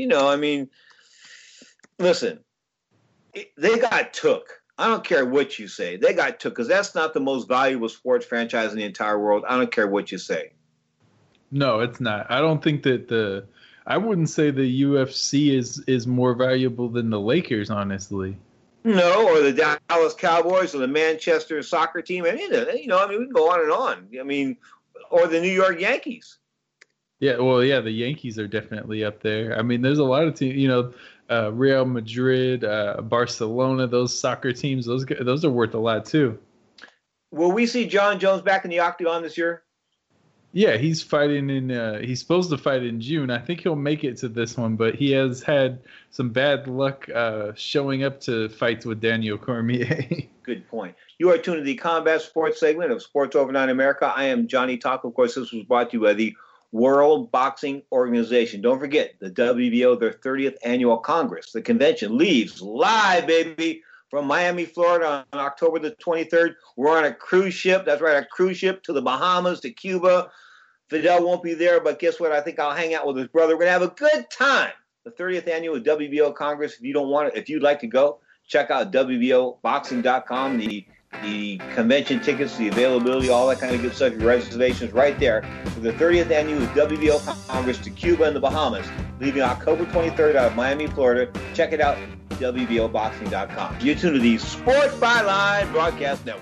listen, they got took. I don't care what you say. They got took, because that's not the most valuable sports franchise in the entire world. I don't care what you say. No, it's not. I don't think that I wouldn't say the UFC is more valuable than the Lakers, honestly. No, or the Dallas Cowboys or the Manchester soccer team. We can go on and on. Or the New York Yankees. Yeah, well, yeah, the Yankees are definitely up there. There's a lot of teams, Real Madrid, Barcelona, those soccer teams, those are worth a lot too. Will we see John Jones back in the octagon this year? Yeah, he's fighting in. He's supposed to fight in June. I think he'll make it to this one, but he has had some bad luck showing up to fights with Daniel Cormier. Good point. You are tuned to the Combat Sports segment of Sports Overnight America. I am Johnny Taco. Of course, this was brought to you by the World Boxing Organization. Don't forget, the WBO, their 30th annual Congress. The convention leaves live, baby, from Miami, Florida on October the 23rd. We're on a cruise ship. That's right, a cruise ship to the Bahamas, to Cuba. Fidel won't be there, but guess what? I think I'll hang out with his brother. We're going to have a good time. The 30th annual WBO Congress. If you don't want it, if you'd like to go, check out WBOboxing.com. The convention tickets, the availability, all that kind of good stuff, your reservations right there for the 30th annual WBO Congress to Cuba and the Bahamas, leaving October 23rd out of Miami, Florida. Check it out, WBOboxing.com. You're tuned to the Sports Byline Broadcast Network.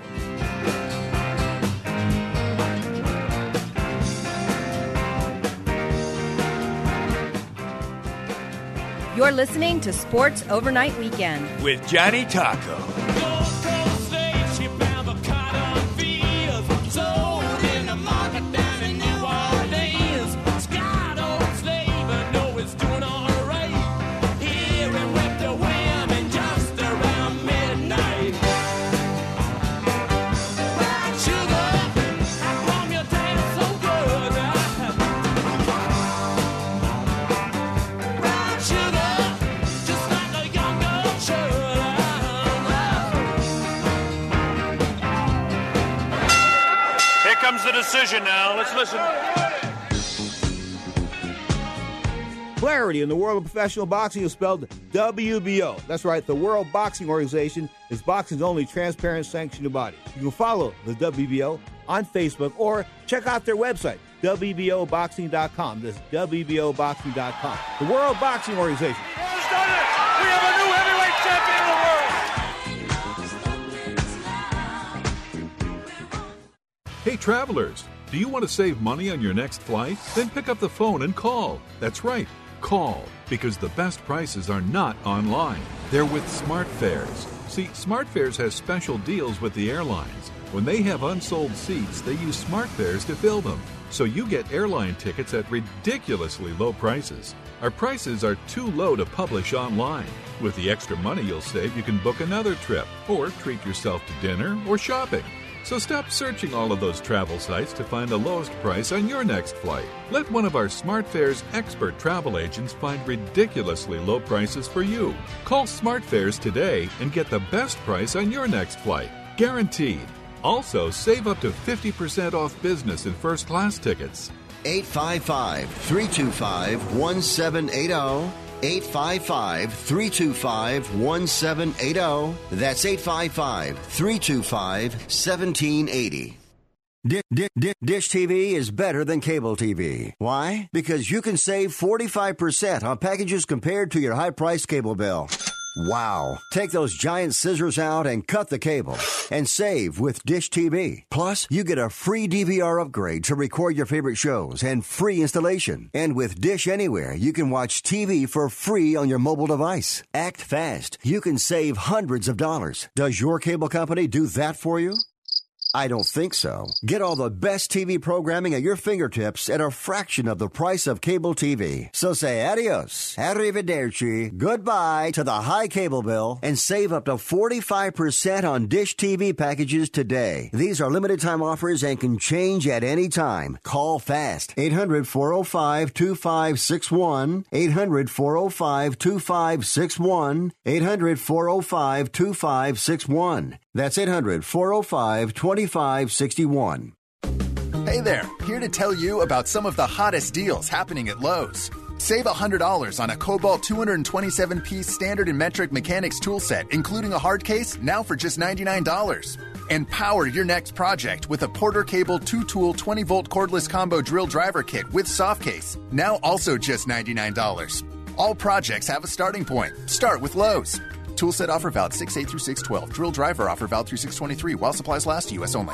You're listening to Sports Overnight Weekend with Johnny Taco. Comes the decision now. Let's listen. Clarity in the world of professional boxing is spelled WBO. That's right, the World Boxing Organization is boxing's only transparent sanctioned body. You can follow the WBO on Facebook or check out their website, WBOboxing.com. That's WBOboxing.com. The World Boxing Organization. We have a new heavyweight champion of the world. Hey, travelers, do you want to save money on your next flight? Then pick up the phone and call. That's right, call, because the best prices are not online. They're with SmartFares. See, SmartFares has special deals with the airlines. When they have unsold seats, they use SmartFares to fill them. So you get airline tickets at ridiculously low prices. Our prices are too low to publish online. With the extra money you'll save, you can book another trip or treat yourself to dinner or shopping. So stop searching all of those travel sites to find the lowest price on your next flight. Let one of our SmartFares expert travel agents find ridiculously low prices for you. Call SmartFares today and get the best price on your next flight. Guaranteed. Also, save up to 50% off business and first class tickets. 855-325-1780. 855-325-1780. That's 855-325-1780. Dish TV is better than cable TV. Why? Because you can save 45% on packages compared to your high-priced cable bill. Wow. Take those giant scissors out and cut the cable and save with Dish TV. Plus, you get a free DVR upgrade to record your favorite shows and free installation. And with Dish Anywhere, you can watch TV for free on your mobile device. Act fast. You can save hundreds of dollars. Does your cable company do that for you? I don't think so. Get all the best TV programming at your fingertips at a fraction of the price of cable TV. So say adios, arrivederci, goodbye to the high cable bill and save up to 45% on Dish TV packages today. These are limited time offers and can change at any time. Call fast. 800-405-2561. 800-405-2561. 800-405-2561. That's 800-405-2561. Hey there, here to tell you about some of the hottest deals happening at Lowe's. Save $100 on a Cobalt 227-piece standard and metric mechanics tool set, including a hard case, now for just $99. And power your next project with a Porter Cable 2-tool 20-volt cordless combo drill driver kit with soft case, now also just $99. All projects have a starting point. Start with Lowe's. Tool set offer valid 6/8 through 6/12. Drill driver offer valid through 6/23 while supplies last. U.S. only.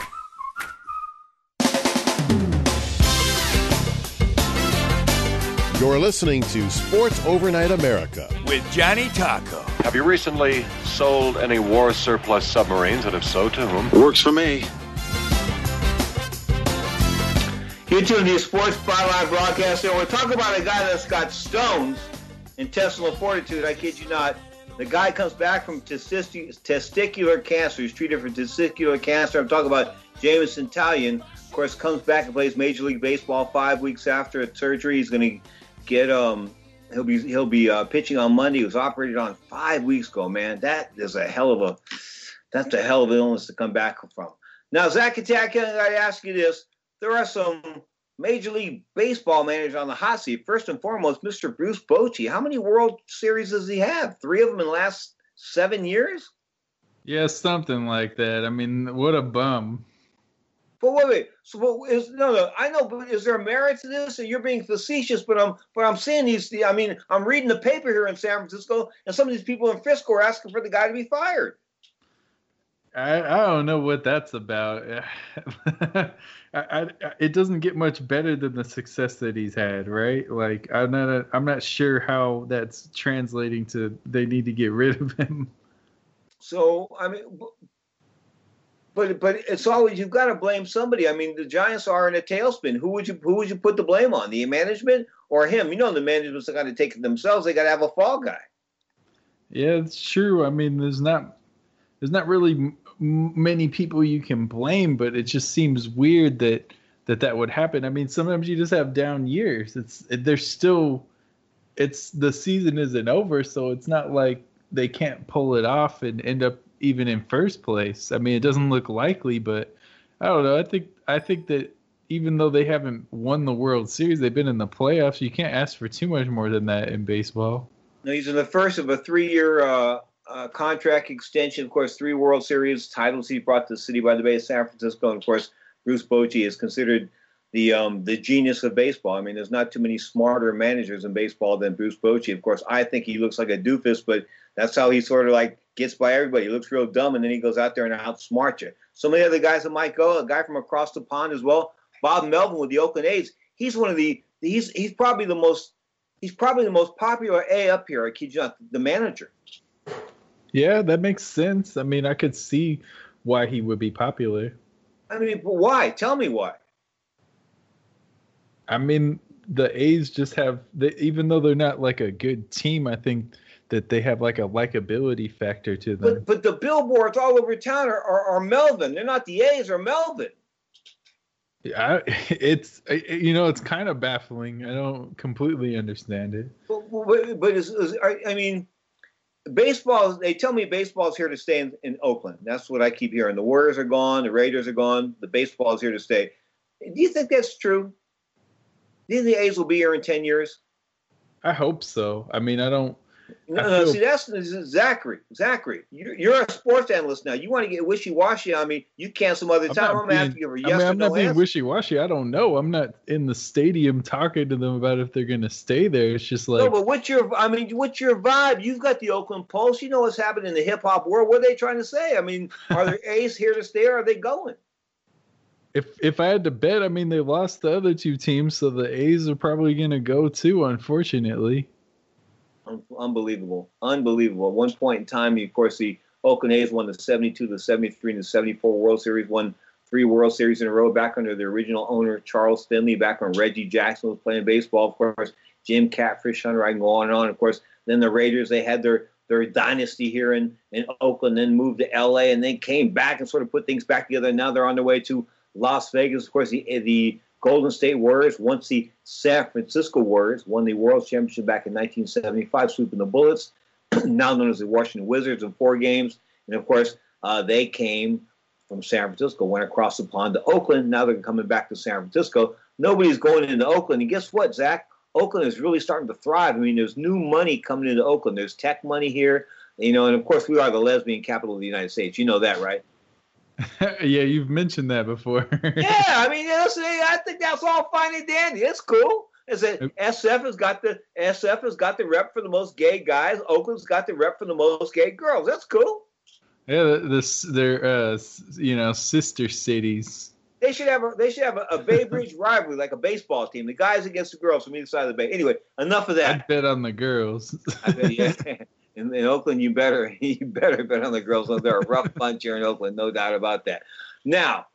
You're listening to Sports Overnight America with Johnny Taco. Have you recently sold any war surplus submarines, and if so, to whom? Works for me. You're tuned to the Sports Byline broadcast. We're talking about a guy that's got stones, intestinal fortitude. I kid you not. The guy comes back from testicular cancer. He's treated for testicular cancer. I'm talking about Jameson Taillon. Of course, comes back and plays Major League Baseball 5 weeks after a surgery. He's going to get he'll be pitching on Monday. He was operated on 5 weeks ago. Man, that's a hell of an illness to come back from. Now, Zach Attack, I got to ask you this: there are some Major League Baseball managers on the hot seat. First and foremost, Mr. Bruce Bochy. How many World Series does he have? 3 of them in the last 7 years? Yeah, something like that. I mean, what a bum. But wait. So I know, but is there merit to this? And you're being facetious, but I'm saying I'm reading the paper here in San Francisco, and some of these people in Frisco are asking for the guy to be fired. I don't know what that's about. It doesn't get much better than the success that he's had, right? Like I'm not sure how that's translating to they need to get rid of him. So I mean, but it's always you've got to blame somebody. I mean, the Giants are in a tailspin. Who would you put the blame on? The management or him? You know, the management's got to take it themselves. They got to have a fall guy. Yeah, it's true. I mean, there's not really many people you can blame, but it just seems weird that would happen. I mean, sometimes you just have down years. The season isn't over, so it's not like they can't pull it off and end up even in first place. I mean, it doesn't look likely, but I don't know. I think that even though they haven't won the World Series, they've been in the playoffs. You can't ask for too much more than that in baseball. No, he's in the first of a 3-year contract extension. Of course, 3 World Series titles he brought to the city by the Bay of San Francisco. And of course, Bruce Bochy is considered the genius of baseball. I mean, there's not too many smarter managers in baseball than Bruce Bochy. Of course, I think he looks like a doofus, but that's how he sort of like gets by everybody. He looks real dumb, and then he goes out there and outsmarts you. Some of the other guys that might go, a guy from across the pond as well, Bob Melvin with the Oakland A's. He's one of he's probably the most popular A up here. I kid you not, the manager. Yeah, that makes sense. I mean, I could see why he would be popular. I mean, but why? Tell me why. I mean, the A's just even though they're not like a good team, I think that they have like a likability factor to them. But the billboards all over town are Melvin. They're not the A's, or Melvin. Yeah, it's kind of baffling. I don't completely understand it. But I mean, baseball. They tell me baseball's here to stay in Oakland. That's what I keep hearing. The Warriors are gone. The Raiders are gone. The baseball is here to stay. Do you think that's true? Do you think the A's will be here in 10 years? I hope so. I mean, I don't. No, see, that's Zachary. You're a sports analyst now. You want to get wishy-washy on me. You can some other time. I'm going to have to give a yes or no answer. I'm not being wishy-washy. I don't know. I'm not in the stadium talking to them about if they're going to stay there. It's just like. No, but what's your vibe? You've got the Oakland Pulse. You know what's happening in the hip-hop world. What are they trying to say? I mean, are the A's here to stay, or are they going? If I had to bet, I mean, they lost the other 2 teams, so the A's are probably going to go too, unfortunately. Unbelievable. At one point in time, of course, the Oakland A's won the 72, the 73, and the 74 World Series, won 3 World Series in a row back under the original owner, Charles Finley, back when Reggie Jackson was playing baseball. Of course, Jim Catfish Hunter, I can go on and on. Of course, then the Raiders, they had their dynasty here in Oakland, then moved to L.A., and then came back and sort of put things back together. Now they're on their way to Las Vegas. Of course, the Golden State Warriors, once the San Francisco Warriors, won the World Championship back in 1975, sweeping the Bullets, now known as the Washington Wizards, in 4 games. And, of course, they came from San Francisco, went across the pond to Oakland. Now they're coming back to San Francisco. Nobody's going into Oakland. And guess what, Zach? Oakland is really starting to thrive. I mean, there's new money coming into Oakland. There's tech money here. And, of course, we are the lesbian capital of the United States. You know that, right? Yeah, you've mentioned that before. Yeah, I mean, I think that's all fine and dandy. It's cool. SF has got the rep for the most gay guys. Oakland's got the rep for the most gay girls. That's cool. Yeah, they're sister cities. They should have a Bay Bridge rivalry, like a baseball team. The guys against the girls from either side of the Bay. Anyway, enough of that. I'd bet on the girls. I bet, yeah. In Oakland, you better bet on the girls. They're a rough bunch here in Oakland, no doubt about that. Now,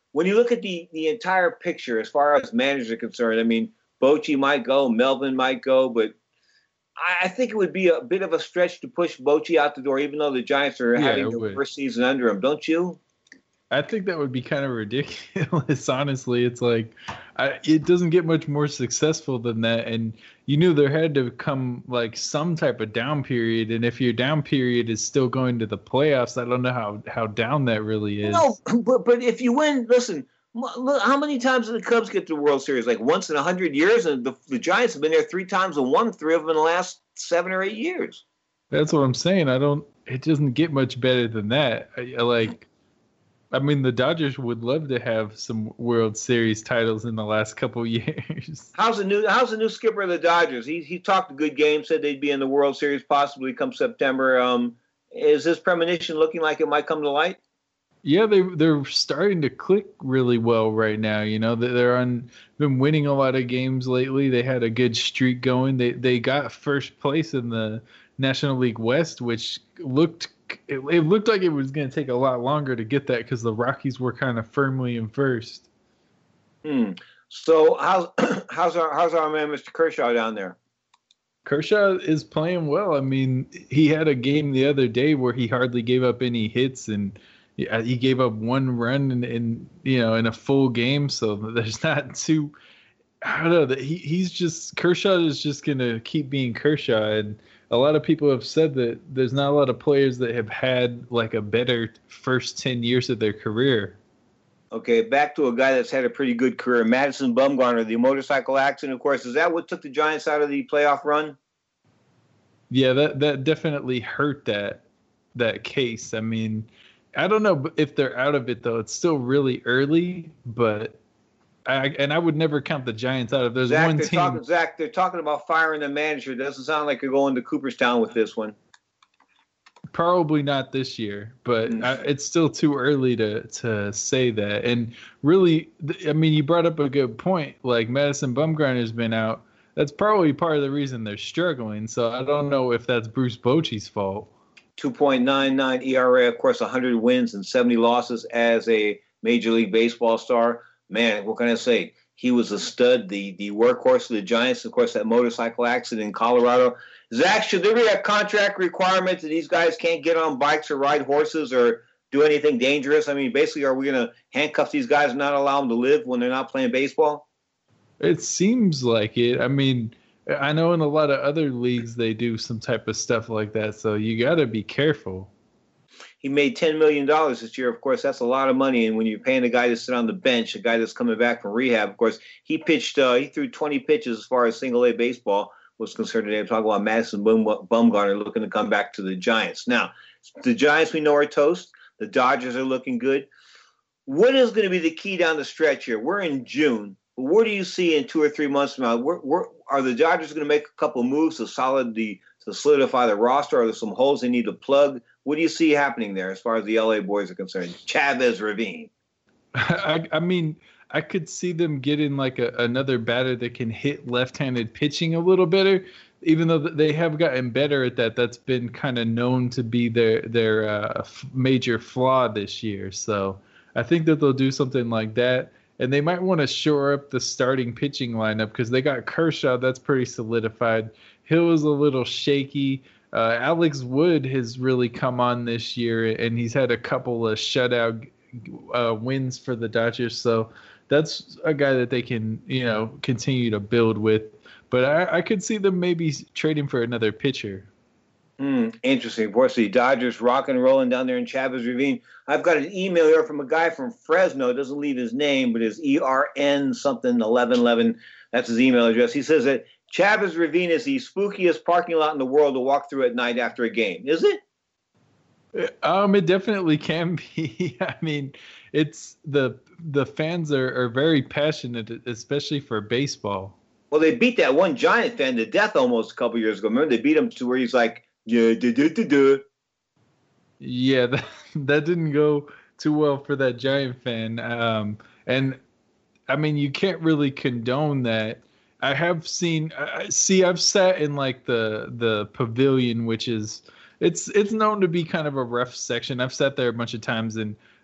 when you look at the entire picture as far as managers are concerned, I mean, Bochy might go, Melvin might go, but I think it would be a bit of a stretch to push Bochy out the door, even though the Giants are having their first season under him, don't you? I think that would be kind of ridiculous, honestly. It's like, it doesn't get much more successful than that. And you knew there had to come like some type of down period. And if your down period is still going to the playoffs, I don't know how down that really is. No, but if you win, listen, look, how many times did the Cubs get to the World Series? Like once in 100 years? And the Giants have been there 3 times and won 3 of them in the last 7 or 8 years. That's what I'm saying. It doesn't get much better than that. I mean, the Dodgers would love to have some World Series titles in the last couple years. How's the new skipper of the Dodgers? He talked a good game, said they'd be in the World Series possibly come September. Is this premonition looking like it might come to light? Yeah, they're starting to click really well right now. You know, been winning a lot of games lately. They had a good streak going. They got first place in the National League West, which looked like it was going to take a lot longer to get that because the Rockies were kind of firmly in first. So how's our man Mr. Kershaw down there? Kershaw is playing well. I mean, he had a game the other day where he hardly gave up any hits, and he gave up 1 run in a full game. So there's not too. I don't know. Kershaw is just going to keep being Kershaw, and a lot of people have said that there's not a lot of players that have had like a better first 10 years of their career. Okay, back to a guy that's had a pretty good career, Madison Bumgarner, the motorcycle accident, of course. Is that what took the Giants out of the playoff run? Yeah, that definitely hurt that case. I mean, I don't know if they're out of it, though. It's still really early, but I would never count the Giants out. If there's one team. Zach, they're talking about firing the manager. It doesn't sound like you're going to Cooperstown with this one. Probably not this year, but it's still too early to say that. And really, I mean, you brought up a good point. Like Madison Bumgarner's been out. That's probably part of the reason they're struggling. So I don't know if that's Bruce Bochy's fault. 2.99 ERA, of course, 100 wins and 70 losses as a Major League Baseball star. Man, what can I say? He was a stud, the workhorse of the Giants. Of course, that motorcycle accident in Colorado. Zach, should there be a contract requirement that these guys can't get on bikes or ride horses or do anything dangerous? I mean, basically, are we going to handcuff these guys and not allow them to live when they're not playing baseball? It seems like it. I mean, I know in a lot of other leagues they do some type of stuff like that, so you got to be careful. He made $10 million this year. Of course, that's a lot of money. And when you're paying a guy to sit on the bench, a guy that's coming back from rehab, of course, he threw 20 pitches as far as single-A baseball was concerned today. I'm talking about Madison Bumgarner looking to come back to the Giants. Now, the Giants we know are toast. The Dodgers are looking good. What is going to be the key down the stretch here? We're in June. But where do you see in 2 or 3 months from now? Are the Dodgers going to make a couple of moves to solidify the roster? Are there some holes they need to plug? What do you see happening there as far as the LA boys are concerned? Chavez Ravine. I mean, I could see them getting like another batter that can hit left-handed pitching a little better, even though they have gotten better at that. That's been kind of known to be their major flaw this year. So I think that they'll do something like that. And they might want to shore up the starting pitching lineup because they got Kershaw. That's pretty solidified. Hill is a little shaky. Alex Wood has really come on this year, and he's had a couple of shutout wins for the Dodgers. So that's a guy that they can, continue to build with. But I could see them maybe trading for another pitcher. Interesting. Of course, the Dodgers rock and rolling down there in Chavez Ravine. I've got an email here from a guy from Fresno. It doesn't leave his name, but his ERN something 1111. That's his email address. He says that Chavez Ravine is the spookiest parking lot in the world to walk through at night after a game. Is it? It definitely can be. I mean, it's the fans are very passionate, especially for baseball. Well, they beat that one Giant fan to death almost a couple years ago. Remember, they beat him to where he's like, yeah, Yeah, that didn't go too well for that Giant fan. And I mean, you can't really condone that. I have seen. I've sat in like the pavilion, which is it's known to be kind of a rough section. I've sat there a bunch of times, and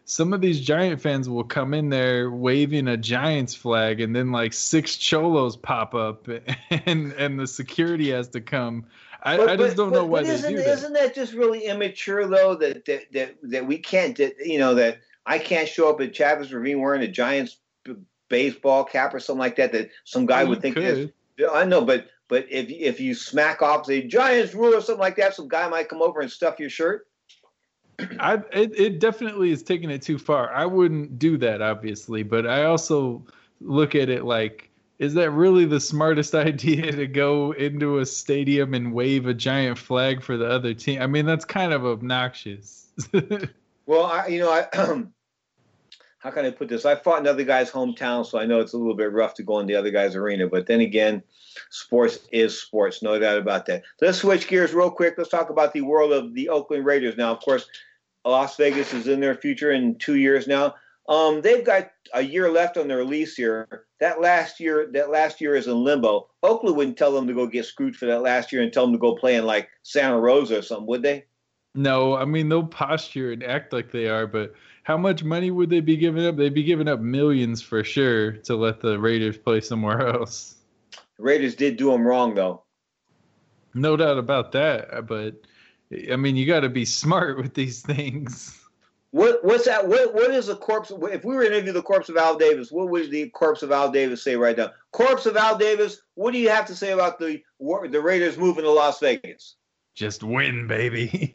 some of these Giant fans will come in there waving a Giants flag, and then like 6 cholos pop up, and the security has to come. I just don't know why they do that. Isn't that just really immature though? That we can't, that I can't show up at Chavez Ravine wearing a Giants baseball cap or something like that. That some guy would think this. I know, but if you smack off the Giants rule or something like that, some guy might come over and stuff your shirt. It definitely is taking it too far. I wouldn't do that, obviously, but I also look at it like, is that really the smartest idea to go into a stadium and wave a giant flag for the other team? I mean, that's kind of obnoxious. Well, I how can I put this? I fought in other guy's hometown, so I know it's a little bit rough to go in the other guy's arena. But then again, sports is sports, no doubt about that. Let's switch gears real quick. Let's talk about the world of the Oakland Raiders now. Of course, Las Vegas is in their future in 2 years now. They've got a year left on their lease here. That last year is in limbo. Oakland wouldn't tell them to go get screwed for that last year and tell them to go play in like Santa Rosa or something, would they? No, I mean, they'll posture and act like they are, but how much money would they be giving up? They'd be giving up millions for sure to let the Raiders play somewhere else. The Raiders did do them wrong, though. No doubt about that, but I mean, you got to be smart with these things. What's that? What is the corpse? If we were to interview the corpse of Al Davis, what would the corpse of Al Davis say right now? Corpse of Al Davis, what do you have to say about the Raiders moving to Las Vegas? Just win, baby.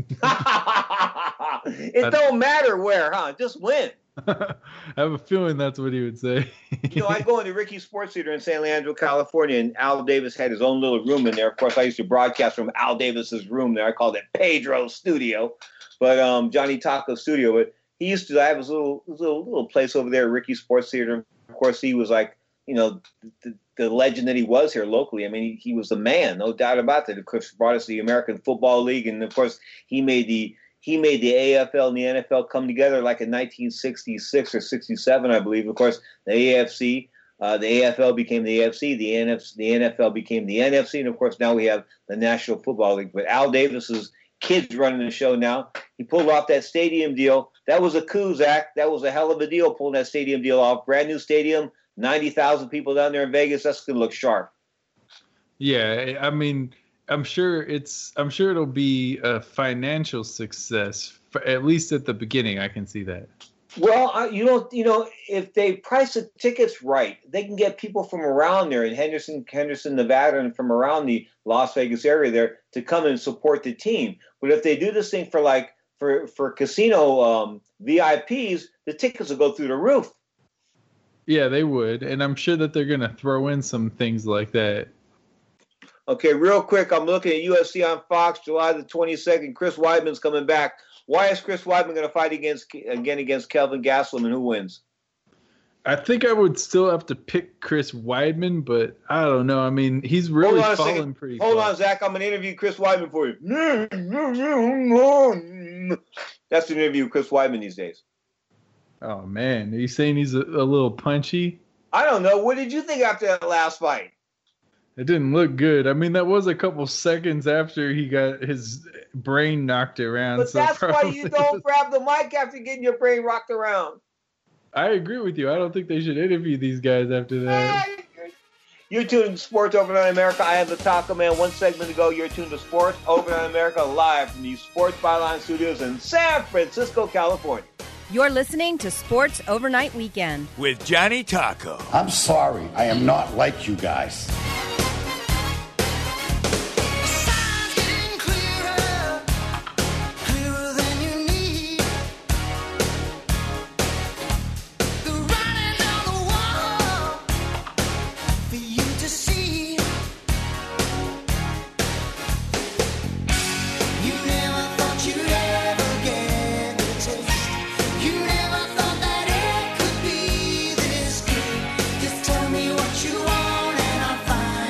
It don't matter where, huh? Just win. I have a feeling that's what he would say. I go into Ricky's Sports Theater in San Leandro, California, and Al Davis had his own little room in there. Of course, I used to broadcast from Al Davis's room there. I called it Pedro's studio, but Johnny Taco's studio. But he used to have his little place over there at Ricky's Sports Theater. Of course, he was like, the legend that he was here locally. I mean, he was the man, no doubt about that. Of course, brought us the American Football League, and of course, he made the AFL and the NFL come together like in 1966 or 67, I believe. Of course, the AFC, the AFL became the AFC, the NFL became the NFC, and of course, now we have the National Football League. But Al Davis's kids running the show now. He pulled off that stadium deal. That was a coup, Zach. That was a hell of a deal, pulling that stadium deal off. Brand new stadium. 90,000 people down there in Vegas. That's going to look sharp. Yeah, I mean, I'm sure it'll be a financial success, at least at the beginning. I can see that. Well, if they price the tickets right, they can get people from around there in Henderson, Nevada, and from around the Las Vegas area there to come and support the team. But if they do this thing for casino VIPs, the tickets will go through the roof. Yeah, they would, and I'm sure that they're going to throw in some things like that. Okay, real quick, I'm looking at UFC on Fox, July the 22nd. Chris Weidman's coming back. Why is Chris Weidman going to fight against Kelvin Gastelum, and who wins? I think I would still have to pick Chris Weidman, but I don't know. I mean, he's really fallen pretty far. Hold on, Zach. I'm going to interview Chris Weidman for you. That's the interview with Chris Weidman these days. Oh, man. Are you saying he's a little punchy? I don't know. What did you think after that last fight? It didn't look good. I mean, that was a couple seconds after he got his brain knocked around. But that's why you don't grab the mic after getting your brain rocked around. I agree with you. I don't think they should interview these guys after that. You're tuned to Sports Overnight America. I am the Taco Man. One segment ago, you're tuned to Sports Overnight America live from the Sports Byline Studios in San Francisco, California. You're listening to Sports Overnight Weekend with Johnny Taco. I'm sorry. I am not like you guys. Tell me what you want and I'll find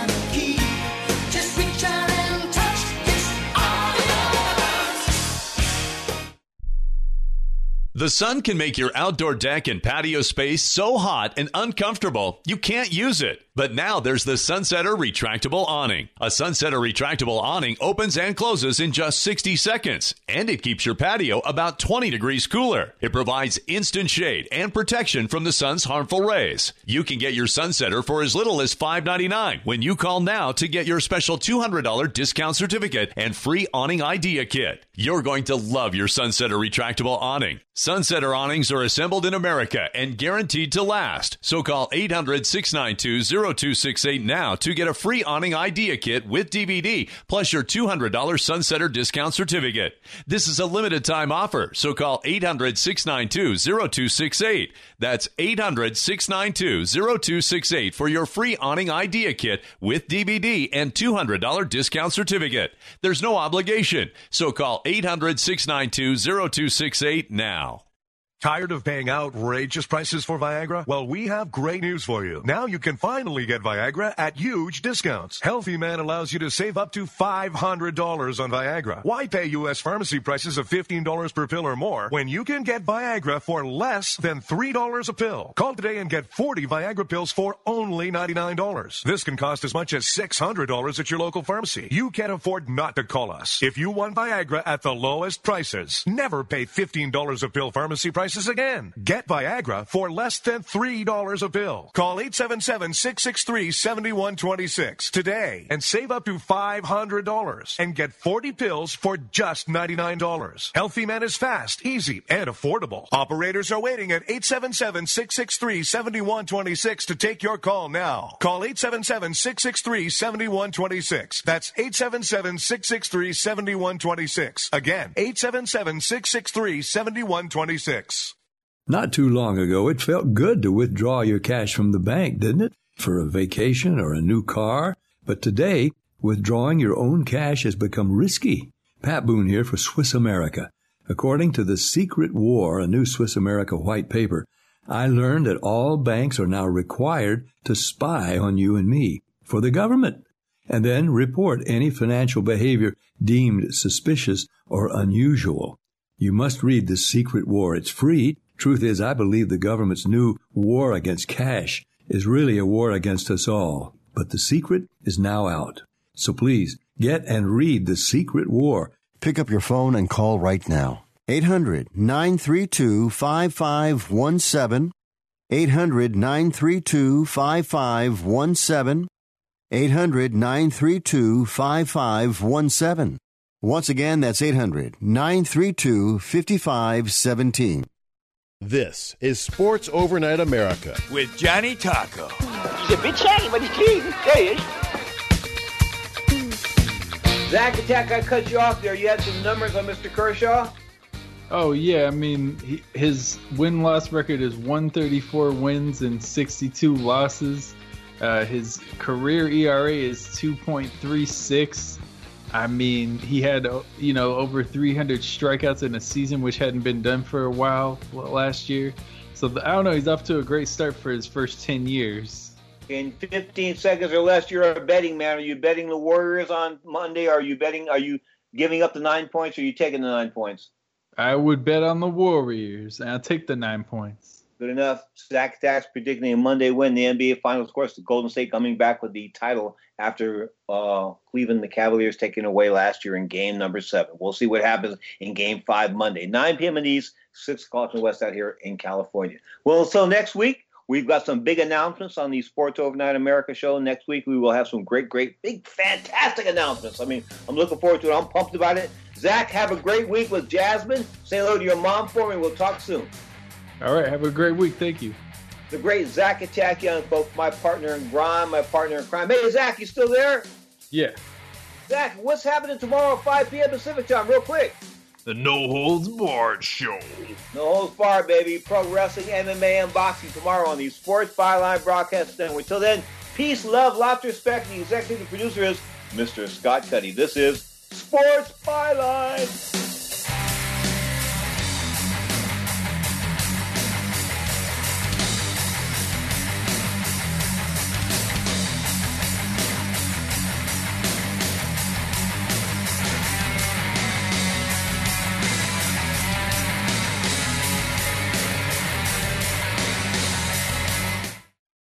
The sun can make your outdoor deck and patio space so hot and uncomfortable you can't use it. But now there's the Sunsetter Retractable Awning. A Sunsetter Retractable Awning opens and closes in just 60 seconds, and it keeps your patio about 20 degrees cooler. It provides instant shade and protection from the sun's harmful rays. You can get your Sunsetter for as little as $5.99 when you call now to get your special $200 discount certificate and free awning idea kit. You're going to love your Sunsetter Retractable Awning. Sunsetter awnings are assembled in America and guaranteed to last. So call 800-692-0268 now to get a free awning idea kit with DVD plus your $200 Sunsetter discount certificate. This is a limited time offer, so call 800-692-0268. That's 800-692-0268 for your free awning idea kit with DVD and $200 discount certificate. There's no obligation, so call 800-692-0268 now. Tired of paying outrageous prices for Viagra? Well, we have great news for you. Now you can finally get Viagra at huge discounts. Healthy Man allows you to save up to $500 on Viagra. Why pay U.S. pharmacy prices of $15 per pill or more when you can get Viagra for less than $3 a pill? Call today and get 40 Viagra pills for only $99. This can cost as much as $600 at your local pharmacy. You can't afford not to call us. If you want Viagra at the lowest prices, never pay $15 a pill pharmacy prices again. Get Viagra for less than $3 a pill. Call 877-663-7126 today and save up to $500 and get 40 pills for just $99. Healthy Man is fast, easy, and affordable. Operators are waiting at 877-663-7126 to take your call now. Call 877-663-7126. That's 877-663-7126. Again, 877-663-7126. Not too long ago, it felt good to withdraw your cash from the bank, didn't it? For a vacation or a new car. But today, withdrawing your own cash has become risky. Pat Boone here for Swiss America. According to The Secret War, a new Swiss America white paper, I learned that all banks are now required to spy on you and me for the government, and then report any financial behavior deemed suspicious or unusual. You must read The Secret War. It's free. Truth is, I believe the government's new war against cash is really a war against us all. But the secret is now out. So please, get and read The Secret War. Pick up your phone and call right now. 800-932-5517. 800-932-5517. 800-932-5517. Once again, that's 800-932-5517. This is Sports Overnight America with Johnny Taco. He's a bit shaggy, but he's clean. There he is. Zach Attack, I cut you off there. You had some numbers on Mr. Kershaw? Oh, yeah. I mean, his win-loss record is 134 wins and 62 losses. His career ERA is 2.36. I mean, he had, over 300 strikeouts in a season, which hadn't been done for a while last year. So, I don't know, he's off to a great start for his first 10 years. In 15 seconds or less, you're a betting man. Are you betting the Warriors on Monday? Are you giving up the 9 points, or are you taking the 9 points? I would bet on the Warriors, and I'll take the 9 points. Good enough. Zach Attack's predicting a Monday win in the NBA Finals. Of course, the Golden State coming back with the title after Cleveland, the Cavaliers, taking away last year in game number 7. We'll see what happens in game 5 Monday. 9 p.m. in the East, 6 o'clock in the West out here in California. Well, so next week, we've got some big announcements on the Sports Overnight America show. Next week, we will have some great, big, fantastic announcements. I mean, I'm looking forward to it. I'm pumped about it. Zach, have a great week with Jasmine. Say hello to your mom for me. We'll talk soon. All right. Have a great week. Thank you. The great Zach Attack, young folks, my partner in crime, my partner in crime. Hey, Zach, you still there? Yeah. Zach, what's happening tomorrow at 5 p.m. Pacific time? Real quick. The No Holds Barred Show. No Holds Barred, baby. Pro wrestling, MMA, and boxing tomorrow on the Sports Byline Broadcast Network. Until then, peace, love, laughter, respect. The executive producer is Mr. Scott Cuddy. This is Sports Byline.